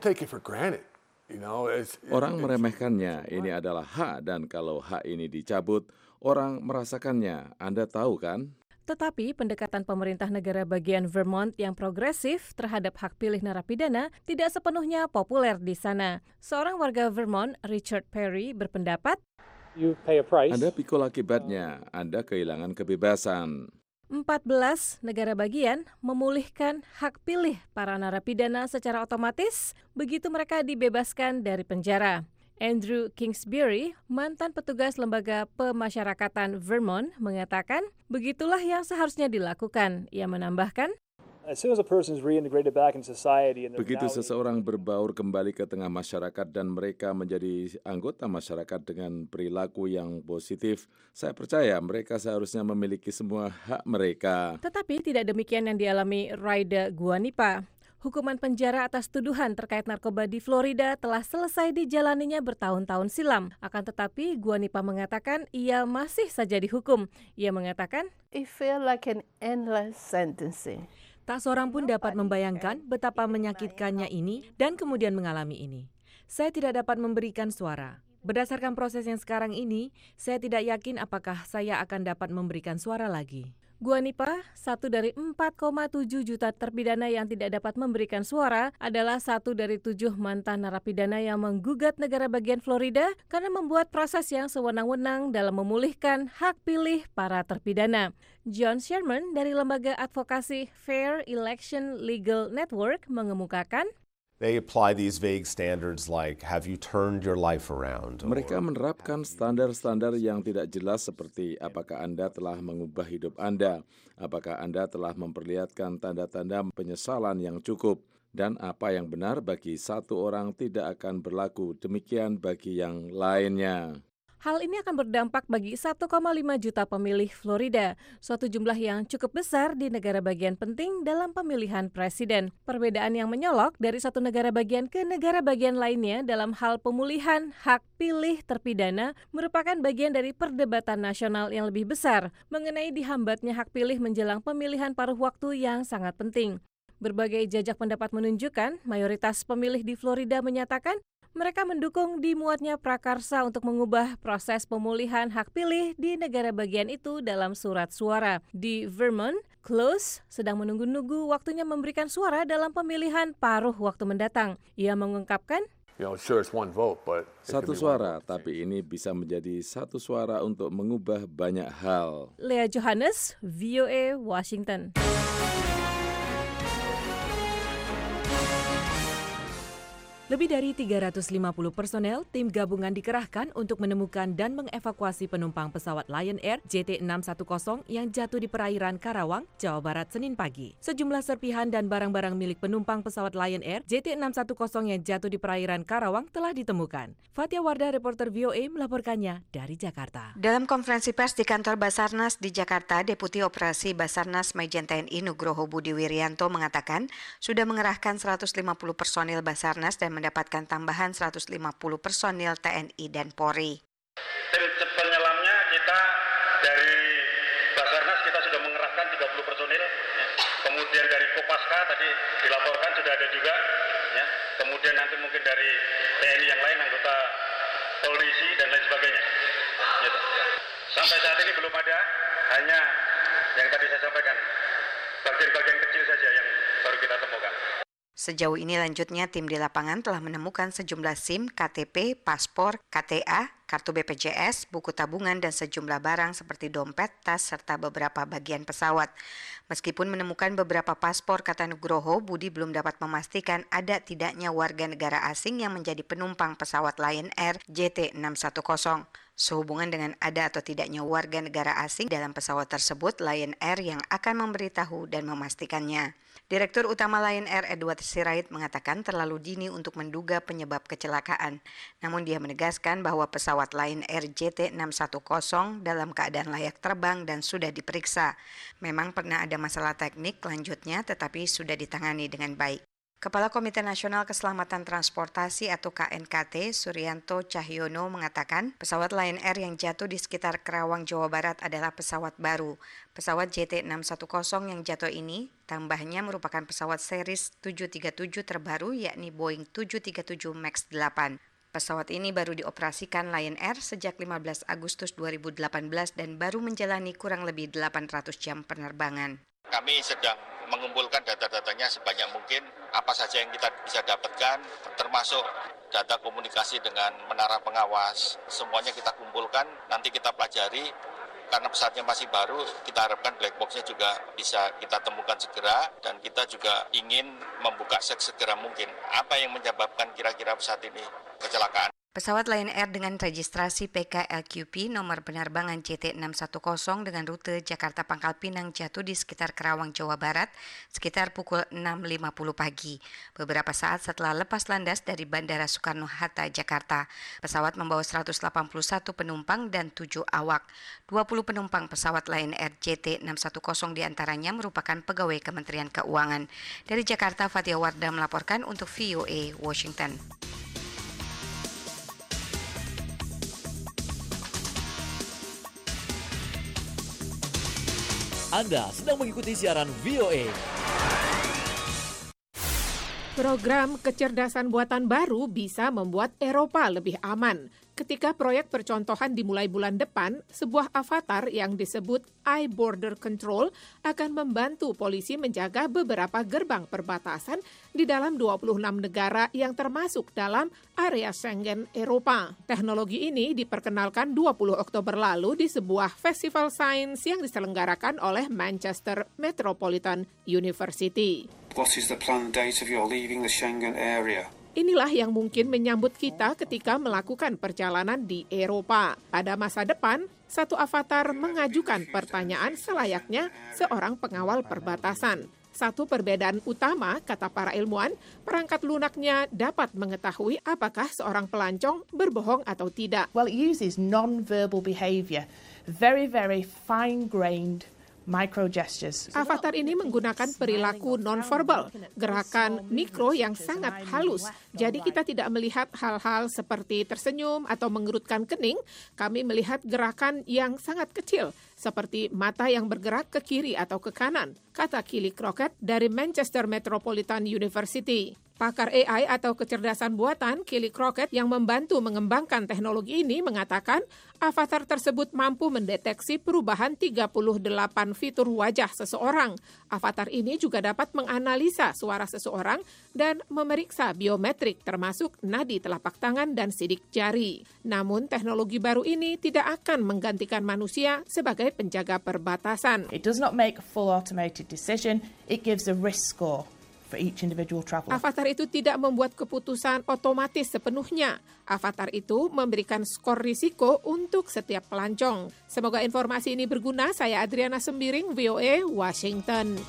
orang meremehkannya. Ini adalah hak, dan kalau hak ini dicabut, orang merasakannya. Anda tahu kan? Tetapi pendekatan pemerintah negara bagian Vermont yang progresif terhadap hak pilih narapidana tidak sepenuhnya populer di sana. Seorang warga Vermont, Richard Perry, berpendapat, Anda pikul akibatnya. Anda kehilangan kebebasan. 14 negara bagian memulihkan hak pilih para narapidana secara otomatis begitu mereka dibebaskan dari penjara. Andrew Kingsbury, mantan petugas lembaga pemasyarakatan Vermont, mengatakan begitulah yang seharusnya dilakukan. Ia menambahkan, begitu seseorang berbaur kembali ke tengah masyarakat dan mereka menjadi anggota masyarakat dengan perilaku yang positif, saya percaya mereka seharusnya memiliki semua hak mereka. Tetapi tidak demikian yang dialami Raida Guanipa. Hukuman penjara atas tuduhan terkait narkoba di Florida telah selesai dijalaninya bertahun-tahun silam. Akan tetapi, Guanipa mengatakan ia masih saja dihukum. Ia mengatakan, "It felt like an endless sentencing." Tak seorang pun dapat membayangkan betapa menyakitkannya ini dan kemudian mengalami ini. Saya tidak dapat memberikan suara. Berdasarkan proses yang sekarang ini, saya tidak yakin apakah saya akan dapat memberikan suara lagi. Guanipa, satu dari 4,7 juta terpidana yang tidak dapat memberikan suara, adalah satu dari 7 mantan narapidana yang menggugat negara bagian Florida karena membuat proses yang sewenang-wenang dalam memulihkan hak pilih para terpidana. John Sherman dari lembaga advokasi Fair Election Legal Network mengemukakan, They apply these vague standards like, have you turned your life around? Mereka menerapkan standar-standar yang tidak jelas seperti apakah Anda telah mengubah hidup Anda, apakah Anda telah memperlihatkan tanda-tanda penyesalan yang cukup, dan apa yang benar bagi satu orang tidak akan berlaku demikian bagi yang lainnya. Hal ini akan berdampak bagi 1,5 juta pemilih Florida, suatu jumlah yang cukup besar di negara bagian penting dalam pemilihan presiden. Perbedaan yang menyolok dari satu negara bagian ke negara bagian lainnya dalam hal pemulihan hak pilih terpidana merupakan bagian dari perdebatan nasional yang lebih besar mengenai dihambatnya hak pilih menjelang pemilihan paruh waktu yang sangat penting. Berbagai jajak pendapat menunjukkan mayoritas pemilih di Florida menyatakan mereka mendukung dimuatnya prakarsa untuk mengubah proses pemulihan hak pilih di negara bagian itu dalam surat suara. Di Vermont, Close sedang menunggu-nunggu waktunya memberikan suara dalam pemilihan paruh waktu mendatang. Ia mengungkapkan, satu suara, tapi ini bisa menjadi satu suara untuk mengubah banyak hal. Lea Johannes, VOA, Washington. Lebih dari 350 personel tim gabungan dikerahkan untuk menemukan dan mengevakuasi penumpang pesawat Lion Air JT610 yang jatuh di perairan Karawang, Jawa Barat Senin pagi. Sejumlah serpihan dan barang-barang milik penumpang pesawat Lion Air JT610 yang jatuh di perairan Karawang telah ditemukan. Fatia Wardah, reporter VOA, melaporkannya dari Jakarta. Dalam konferensi pers di kantor Basarnas di Jakarta, Deputi Operasi Basarnas Majen TNI Nugroho Budi Wiryanto mengatakan sudah mengerahkan 150 personil Basarnas dan mendapatkan tambahan 150 personil TNI dan Polri. Tim penyelamnya kita dari Basarnas kita sudah mengerahkan 30 personil. Kemudian dari Kopaska tadi dilaporkan sudah ada juga. Ya. Kemudian nanti mungkin dari TNI yang lain, anggota polisi dan lain sebagainya. Gitu. Sampai saat ini belum ada, hanya yang tadi saya sampaikan, bagian-bagian kecil saja yang baru kita temukan. Sejauh ini lanjutnya tim di lapangan telah menemukan sejumlah SIM, KTP, paspor, KTA, kartu BPJS, buku tabungan, dan sejumlah barang seperti dompet, tas, serta beberapa bagian pesawat. Meskipun menemukan beberapa paspor, kata Nugroho, Budi belum dapat memastikan ada tidaknya warga negara asing yang menjadi penumpang pesawat Lion Air JT610. Sehubungan dengan ada atau tidaknya warga negara asing dalam pesawat tersebut, Lion Air yang akan memberitahu dan memastikannya. Direktur Utama Lion Air Edward Sirait mengatakan terlalu dini untuk menduga penyebab kecelakaan. Namun dia menegaskan bahwa pesawat Lion Air JT610 dalam keadaan layak terbang dan sudah diperiksa. Memang pernah ada masalah teknik lanjutnya tetapi sudah ditangani dengan baik. Kepala Komite Nasional Keselamatan Transportasi atau KNKT, Suryanto Cahyono mengatakan pesawat Lion Air yang jatuh di sekitar Karawang, Jawa Barat adalah pesawat baru. Pesawat JT610 yang jatuh ini tambahnya merupakan pesawat series 737 terbaru yakni Boeing 737 MAX 8. Pesawat ini baru dioperasikan Lion Air sejak 15 Agustus 2018 dan baru menjalani kurang lebih 800 jam penerbangan. Kami sedang mengumpulkan data-datanya sebanyak mungkin, apa saja yang kita bisa dapatkan, termasuk data komunikasi dengan menara pengawas. Semuanya kita kumpulkan, nanti kita pelajari, karena pesawatnya masih baru, kita harapkan black box-nya juga bisa kita temukan segera, dan kita juga ingin membuka segera mungkin apa yang menyebabkan kira-kira pesawat ini kecelakaan. Pesawat Lion Air dengan registrasi PKLQP nomor penerbangan JT610 dengan rute Jakarta Pangkal Pinang jatuh di sekitar Kerawang, Jawa Barat sekitar pukul 6.50 pagi. Beberapa saat setelah lepas landas dari Bandara Soekarno-Hatta, Jakarta. Pesawat membawa 181 penumpang dan 7 awak. 20 penumpang pesawat Lion Air JT610 diantaranya merupakan pegawai Kementerian Keuangan. Dari Jakarta, Fatia Wardah melaporkan untuk VOA Washington. Anda sedang mengikuti siaran VOA. Program kecerdasan buatan baru bisa membuat Eropa lebih aman. Ketika proyek percontohan dimulai bulan depan, sebuah avatar yang disebut iBorder Control akan membantu polisi menjaga beberapa gerbang perbatasan di dalam 26 negara yang termasuk dalam area Schengen Eropa. Teknologi ini diperkenalkan 20 Oktober lalu di sebuah festival sains yang diselenggarakan oleh Manchester Metropolitan University. What is the planned date of your leaving the Schengen area? Inilah yang mungkin menyambut kita ketika melakukan perjalanan di Eropa. Pada masa depan, satu avatar mengajukan pertanyaan selayaknya seorang pengawal perbatasan. Satu perbedaan utama, kata para ilmuwan, perangkat lunaknya dapat mengetahui apakah seorang pelancong berbohong atau tidak. Well, it uses non-verbal behavior, very, very fine-grained micro gestures. Avatar ini menggunakan perilaku nonverbal, gerakan mikro yang sangat halus. Jadi kita tidak melihat hal-hal seperti tersenyum atau mengerutkan kening, kami melihat gerakan yang sangat kecil, seperti mata yang bergerak ke kiri atau ke kanan, kata Kelly Crockett dari Manchester Metropolitan University. Pakar AI atau kecerdasan buatan Kelly Crockett yang membantu mengembangkan teknologi ini mengatakan avatar tersebut mampu mendeteksi perubahan 38 fitur wajah seseorang. Avatar ini juga dapat menganalisa suara seseorang dan memeriksa biometrik termasuk nadi telapak tangan dan sidik jari. Namun teknologi baru ini tidak akan menggantikan manusia sebagai penjaga perbatasan. It does not make a full automated decision, it gives a risk score for each individual traveler. Avatar itu tidak membuat keputusan otomatis sepenuhnya. Avatar itu memberikan skor risiko untuk setiap pelancong. Semoga informasi ini berguna. Saya Adriana Sembiring, VOA, Washington.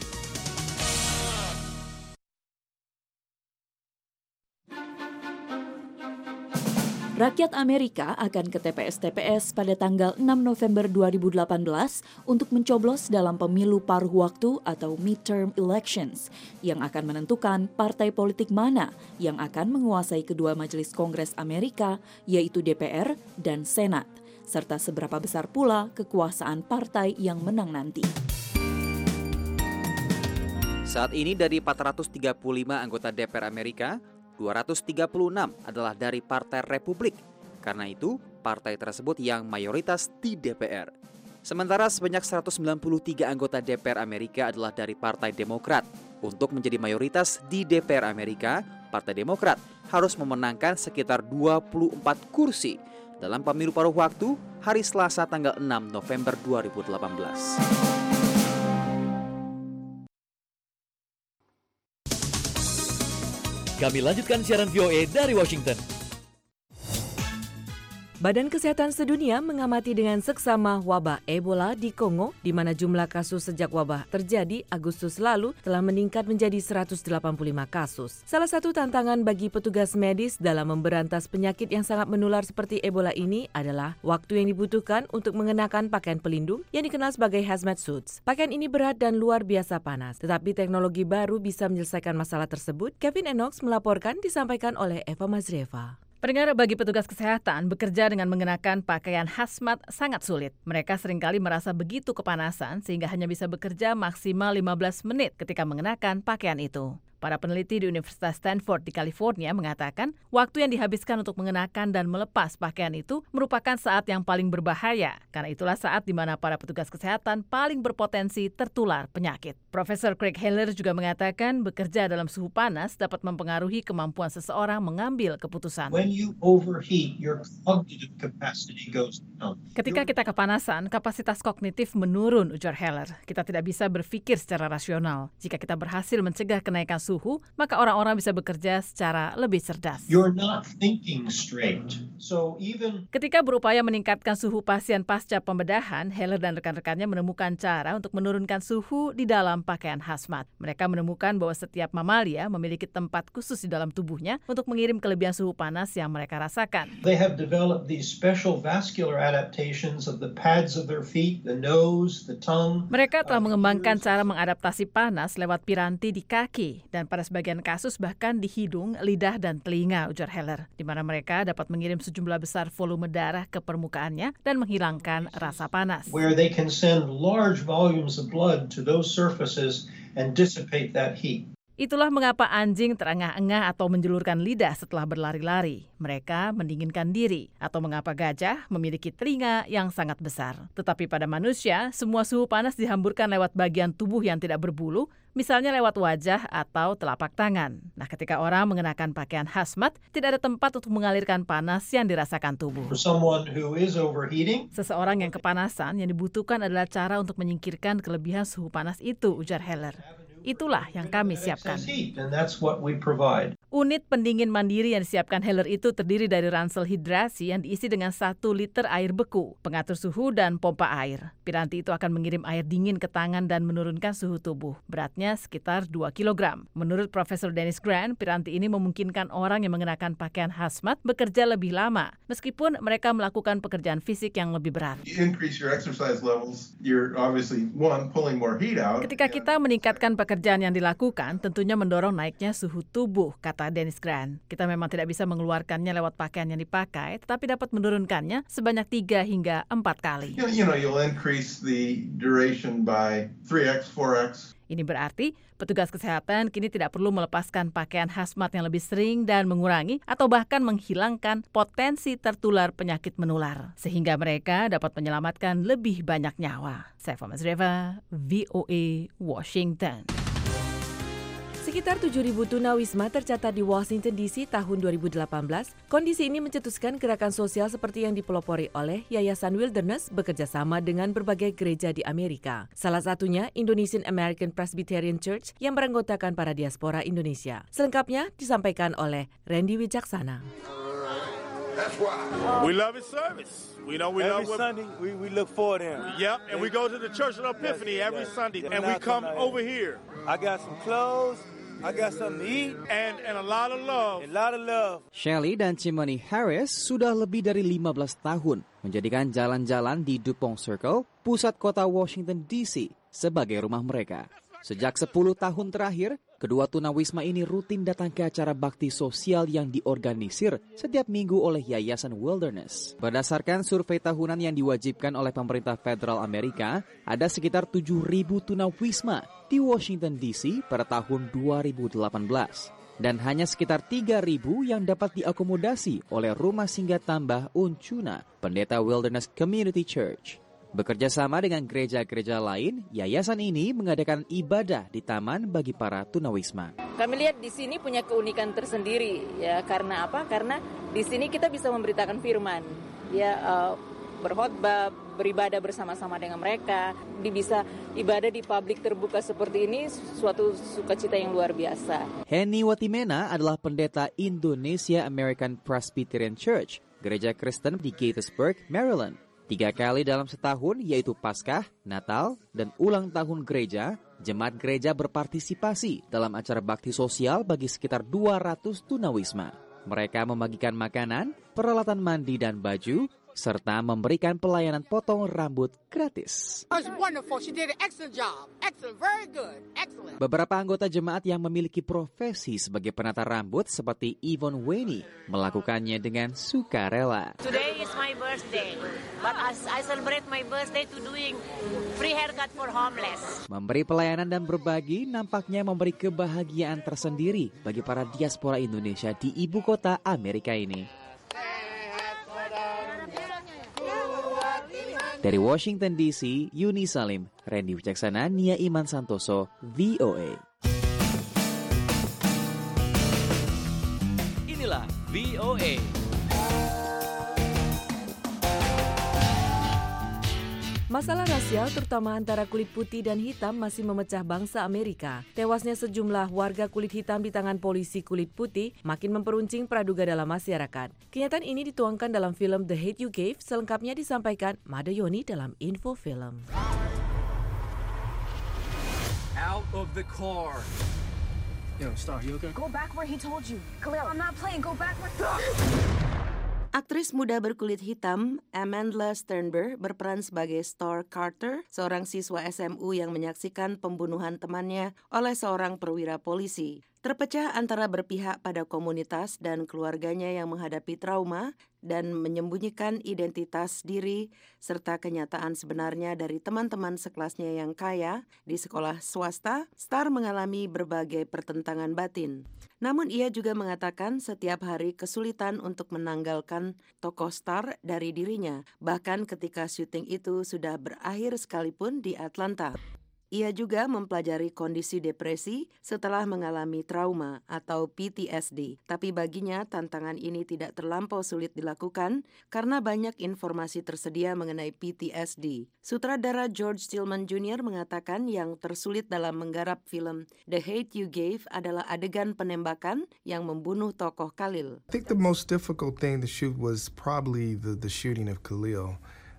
Rakyat Amerika akan ke TPS-TPS pada tanggal 6 November 2018 untuk mencoblos dalam pemilu paruh waktu atau midterm elections yang akan menentukan partai politik mana yang akan menguasai kedua majelis Kongres Amerika, yaitu DPR dan Senat, serta seberapa besar pula kekuasaan partai yang menang nanti. Saat ini dari 435 anggota DPR Amerika, 236 adalah dari Partai Republik. Karena itu, partai tersebut yang mayoritas di DPR. Sementara sebanyak 193 anggota DPR Amerika adalah dari Partai Demokrat. Untuk menjadi mayoritas di DPR Amerika, Partai Demokrat harus memenangkan sekitar 24 kursi dalam pemilu paruh waktu hari Selasa tanggal 6 November 2018. Kami lanjutkan siaran VOA dari Washington. Badan Kesehatan Sedunia mengamati dengan seksama wabah Ebola di Kongo, di mana jumlah kasus sejak wabah terjadi Agustus lalu telah meningkat menjadi 185 kasus. Salah satu tantangan bagi petugas medis dalam memberantas penyakit yang sangat menular seperti Ebola ini adalah waktu yang dibutuhkan untuk mengenakan pakaian pelindung yang dikenal sebagai hazmat suits. Pakaian ini berat dan luar biasa panas, tetapi teknologi baru bisa menyelesaikan masalah tersebut. Kevin Enox melaporkan, disampaikan oleh Eva Mazrieva. Pendengar, bagi petugas kesehatan, bekerja dengan mengenakan pakaian hazmat sangat sulit. Mereka seringkali merasa begitu kepanasan sehingga hanya bisa bekerja maksimal 15 menit ketika mengenakan pakaian itu. Para peneliti di Universitas Stanford di California mengatakan waktu yang dihabiskan untuk mengenakan dan melepas pakaian itu merupakan saat yang paling berbahaya. Karena itulah saat di mana para petugas kesehatan paling berpotensi tertular penyakit. Profesor Craig Heller juga mengatakan bekerja dalam suhu panas dapat mempengaruhi kemampuan seseorang mengambil keputusan. When you overheat, your cognitive capacity goes down. Ketika kita kepanasan, kapasitas kognitif menurun, ujar Heller. Kita tidak bisa berpikir secara rasional. Jika kita berhasil mencegah kenaikan suhu, maka orang-orang bisa bekerja secara lebih cerdas. You're not thinking straight. So even Ketika berupaya meningkatkan suhu pasien pasca pembedahan, Heller dan rekan-rekannya menemukan cara untuk menurunkan suhu di dalam pakaian hazmat. Mereka menemukan bahwa setiap mamalia memiliki tempat khusus di dalam tubuhnya untuk mengirim kelebihan suhu panas yang mereka rasakan. they have developed these special vascular adaptations of the pads of their feet, the nose, the tongue. Mereka telah mengembangkan cara mengadaptasi panas lewat piranti di kaki dan pada sebagian kasus bahkan di hidung, lidah, dan telinga, ujar Heller, di mana mereka dapat mengirim sejumlah besar volume darah ke permukaannya dan menghilangkan rasa panas. Where they can send large volumes of blood to those surfaces and dissipate that heat. Itulah mengapa anjing terengah-engah atau menjulurkan lidah setelah berlari-lari. Mereka mendinginkan diri. Atau mengapa gajah memiliki telinga yang sangat besar. Tetapi pada manusia, semua suhu panas dihamburkan lewat bagian tubuh yang tidak berbulu, misalnya lewat wajah atau telapak tangan. Nah, ketika orang mengenakan pakaian hazmat, tidak ada tempat untuk mengalirkan panas yang dirasakan tubuh. For someone who is overheating, Seseorang yang kepanasan, yang dibutuhkan adalah cara untuk menyingkirkan kelebihan suhu panas itu, ujar Heller. Itulah yang kami siapkan. and that's what we provide. Unit pendingin mandiri yang disiapkan Heller itu terdiri dari ransel hidrasi yang diisi dengan 1 liter air beku, pengatur suhu, dan pompa air. Piranti itu akan mengirim air dingin ke tangan dan menurunkan suhu tubuh. Beratnya sekitar 2 kg. Menurut Profesor Dennis Grant, piranti ini memungkinkan orang yang mengenakan pakaian hazmat bekerja lebih lama, meskipun mereka melakukan pekerjaan fisik yang lebih berat. You increase your exercise levels, you're obviously, one, pulling more heat out. Ketika kita meningkatkan pekerjaan yang dilakukan, tentunya mendorong naiknya suhu tubuh, kata Dennis Grant. Kita memang tidak bisa mengeluarkannya lewat pakaian yang dipakai, tetapi dapat menurunkannya sebanyak 3 hingga 4 kali. You'll increase the duration by 3x, 4x. Ini berarti petugas kesehatan kini tidak perlu melepaskan pakaian hazmat yang lebih sering dan mengurangi atau bahkan menghilangkan potensi tertular penyakit menular. Sehingga mereka dapat menyelamatkan lebih banyak nyawa. Saifa Mazreva, VOA, Washington. Sekitar 7.000 tunawisma tercatat di Washington DC tahun 2018. Kondisi ini mencetuskan gerakan sosial seperti yang dipelopori oleh Yayasan Wilderness bekerja sama dengan berbagai gereja di Amerika. Salah satunya Indonesian American Presbyterian Church yang beranggotakan para diaspora Indonesia. Selengkapnya disampaikan oleh Randy Wijaksana. We love his service. We know we every love Sunday we look forward to him. Yep, and we go to the Church of Epiphany every Sunday, and we come over here. I got some clothes. I got something to eat and a lot of love. A lot of love. Shelley dan Chimney Harris sudah lebih dari 15 tahun menjadikan jalan-jalan di DuPont Circle, pusat kota Washington DC, sebagai rumah mereka. Sejak 10 tahun terakhir, kedua tunawisma ini rutin datang ke acara bakti sosial yang diorganisir setiap minggu oleh Yayasan Wilderness. Berdasarkan survei tahunan yang diwajibkan oleh pemerintah federal Amerika, ada sekitar 7.000 tunawisma di Washington DC pada tahun 2018. Dan hanya sekitar 3.000 yang dapat diakomodasi oleh Rumah Singgah Tambah Uncuna, Pendeta Wilderness Community Church. Bekerja sama dengan gereja-gereja lain, yayasan ini mengadakan ibadah di taman bagi para tunawisma. Kami lihat di sini punya keunikan tersendiri, ya, karena apa? Karena di sini kita bisa memberitakan firman, ya, berkhotbah, beribadah bersama-sama dengan mereka, bisa ibadah di publik terbuka seperti ini, suatu sukacita yang luar biasa. Henny Watimena adalah pendeta Indonesia American Presbyterian Church, gereja Kristen di Gettysburg, Maryland. 3 kali dalam setahun, yaitu Paskah, Natal, dan ulang tahun gereja, jemaat gereja berpartisipasi dalam acara bakti sosial bagi sekitar 200 tunawisma. Mereka membagikan makanan, peralatan mandi dan baju, serta memberikan pelayanan potong rambut gratis. Beberapa anggota jemaat yang memiliki profesi sebagai penata rambut seperti Yvonne Weni melakukannya dengan sukarela. Today is my birthday, but I celebrate my birthday to doing free haircut for homeless. Memberi pelayanan dan berbagi nampaknya memberi kebahagiaan tersendiri bagi para diaspora Indonesia di ibu kota Amerika ini. Dari Washington DC, Yuni Salim, Randy Wijaksana, Nia Iman Santoso, VOA. Inilah VOA. Masalah rasial terutama antara kulit putih dan hitam masih memecah bangsa Amerika. Tewasnya sejumlah warga kulit hitam di tangan polisi kulit putih makin memperuncing praduga dalam masyarakat. Kenyataan ini dituangkan dalam film The Hate You Gave, selengkapnya disampaikan Mada Yoni dalam Info Film. Out of the car. Yo, Star, you okay? Go back where he told you. Khalil, I'm not playing. Go back where... Aktris muda berkulit hitam, Amandla Sternberg, berperan sebagai Star Carter, seorang siswa SMU yang menyaksikan pembunuhan temannya oleh seorang perwira polisi. Terpecah antara berpihak pada komunitas dan keluarganya yang menghadapi trauma dan menyembunyikan identitas diri serta kenyataan sebenarnya dari teman-teman sekelasnya yang kaya di sekolah swasta, Star mengalami berbagai pertentangan batin. Namun ia juga mengatakan setiap hari kesulitan untuk menanggalkan tokoh Star dari dirinya, bahkan ketika syuting itu sudah berakhir sekalipun di Atlanta. Ia juga mempelajari kondisi depresi setelah mengalami trauma atau PTSD. Tapi baginya tantangan ini tidak terlampau sulit dilakukan karena banyak informasi tersedia mengenai PTSD. Sutradara George Stillman Jr. mengatakan yang tersulit dalam menggarap film The Hate You Gave adalah adegan penembakan yang membunuh tokoh Khalil. I think the most difficult thing to shoot was probably the shooting of Khalil.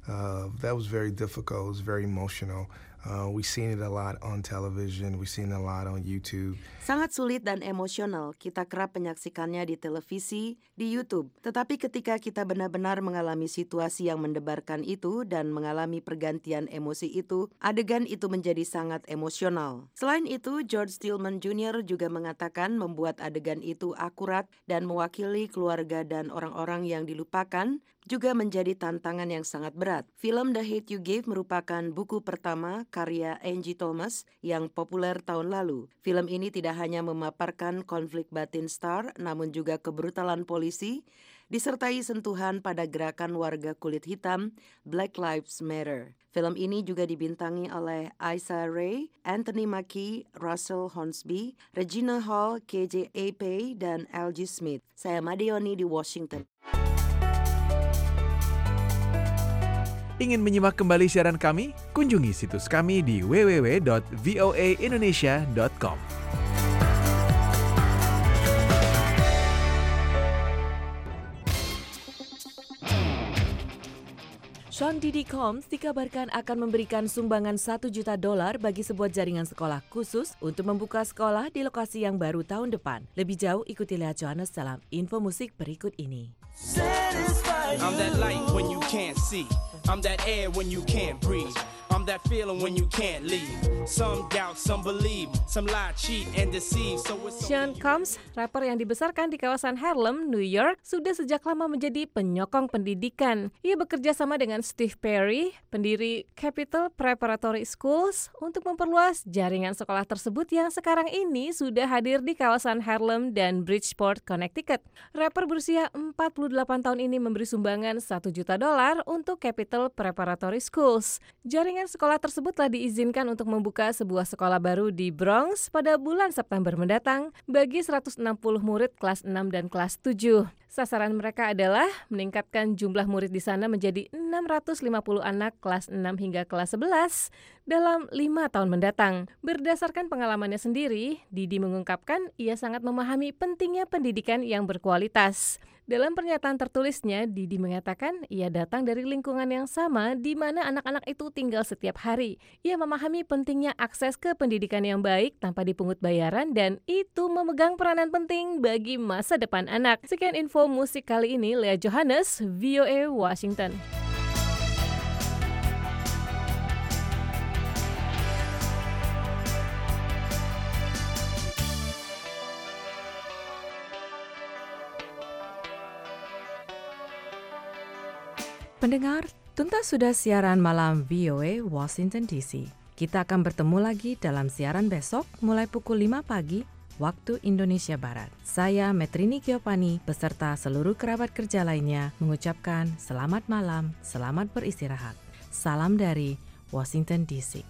That was very difficult. It was very emotional. We've seen it a lot on television. We've seen it a lot on YouTube. Sangat sulit dan emosional. Kita kerap menyaksikannya di televisi, di YouTube. Tetapi ketika kita benar-benar mengalami situasi yang mendebarkan itu dan mengalami pergantian emosi itu, adegan itu menjadi sangat emosional. Selain itu, George Stillman Jr. juga mengatakan membuat adegan itu akurat dan mewakili keluarga dan orang-orang yang dilupakan juga menjadi tantangan yang sangat berat. Film The Hate You Gave merupakan buku pertama karya Angie Thomas yang populer tahun lalu. Film ini tidak hanya memaparkan konflik batin Star, namun juga kebrutalan polisi, disertai sentuhan pada gerakan warga kulit hitam Black Lives Matter. Film ini juga dibintangi oleh Issa Rae, Anthony Mackie, Russell Hornsby, Regina Hall, KJ Apa, dan L.G. Smith. Saya Mada Yoni di Washington. Ingin menyimak kembali siaran kami? Kunjungi situs kami di www.voaindonesia.com. Sean Diddy Combs dikabarkan akan memberikan sumbangan $1 juta bagi sebuah jaringan sekolah khusus untuk membuka sekolah di lokasi yang baru tahun depan. Lebih jauh ikuti Lea Johannes dalam info musik berikut ini. I'm that light when you can't see. I'm that air when you can't breathe. I'm that feeling when you can't leave. Some doubt, some believe, some lie, cheat, and deceive. Sean Combs, rapper yang dibesarkan di kawasan Harlem, New York, sudah sejak lama menjadi penyokong pendidikan. Ia bekerja sama dengan Steve Perry, pendiri Capital Preparatory Schools, untuk memperluas jaringan sekolah tersebut yang sekarang ini sudah hadir di kawasan Harlem dan Bridgeport, Connecticut. Rapper berusia 48 tahun ini memberi sumbangan $1 juta untuk Capital Preparatory Schools. Jaringan sekolah tersebut telah diizinkan untuk membuka sebuah sekolah baru di Bronx pada bulan September mendatang bagi 160 murid kelas 6 dan kelas 7. Sasaran mereka adalah meningkatkan jumlah murid di sana menjadi 650 anak kelas 6 hingga kelas 11 dalam 5 tahun mendatang. Berdasarkan pengalamannya sendiri, Didi mengungkapkan ia sangat memahami pentingnya pendidikan yang berkualitas. Dalam pernyataan tertulisnya, Didi mengatakan ia datang dari lingkungan yang sama di mana anak-anak itu tinggal setiap hari. Ia memahami pentingnya akses ke pendidikan yang baik tanpa dipungut bayaran dan itu memegang peranan penting bagi masa depan anak. Sekian info musik kali ini, Lea Johannes, VOA Washington. Pendengar, tuntas sudah siaran malam VOA Washington DC. Kita akan bertemu lagi dalam siaran besok mulai pukul 5 pagi waktu Indonesia Barat. Saya Metrini Giovanni beserta seluruh kerabat kerja lainnya mengucapkan selamat malam, selamat beristirahat. Salam dari Washington DC.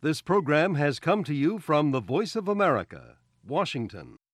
This program has come to you from the Voice of America, Washington.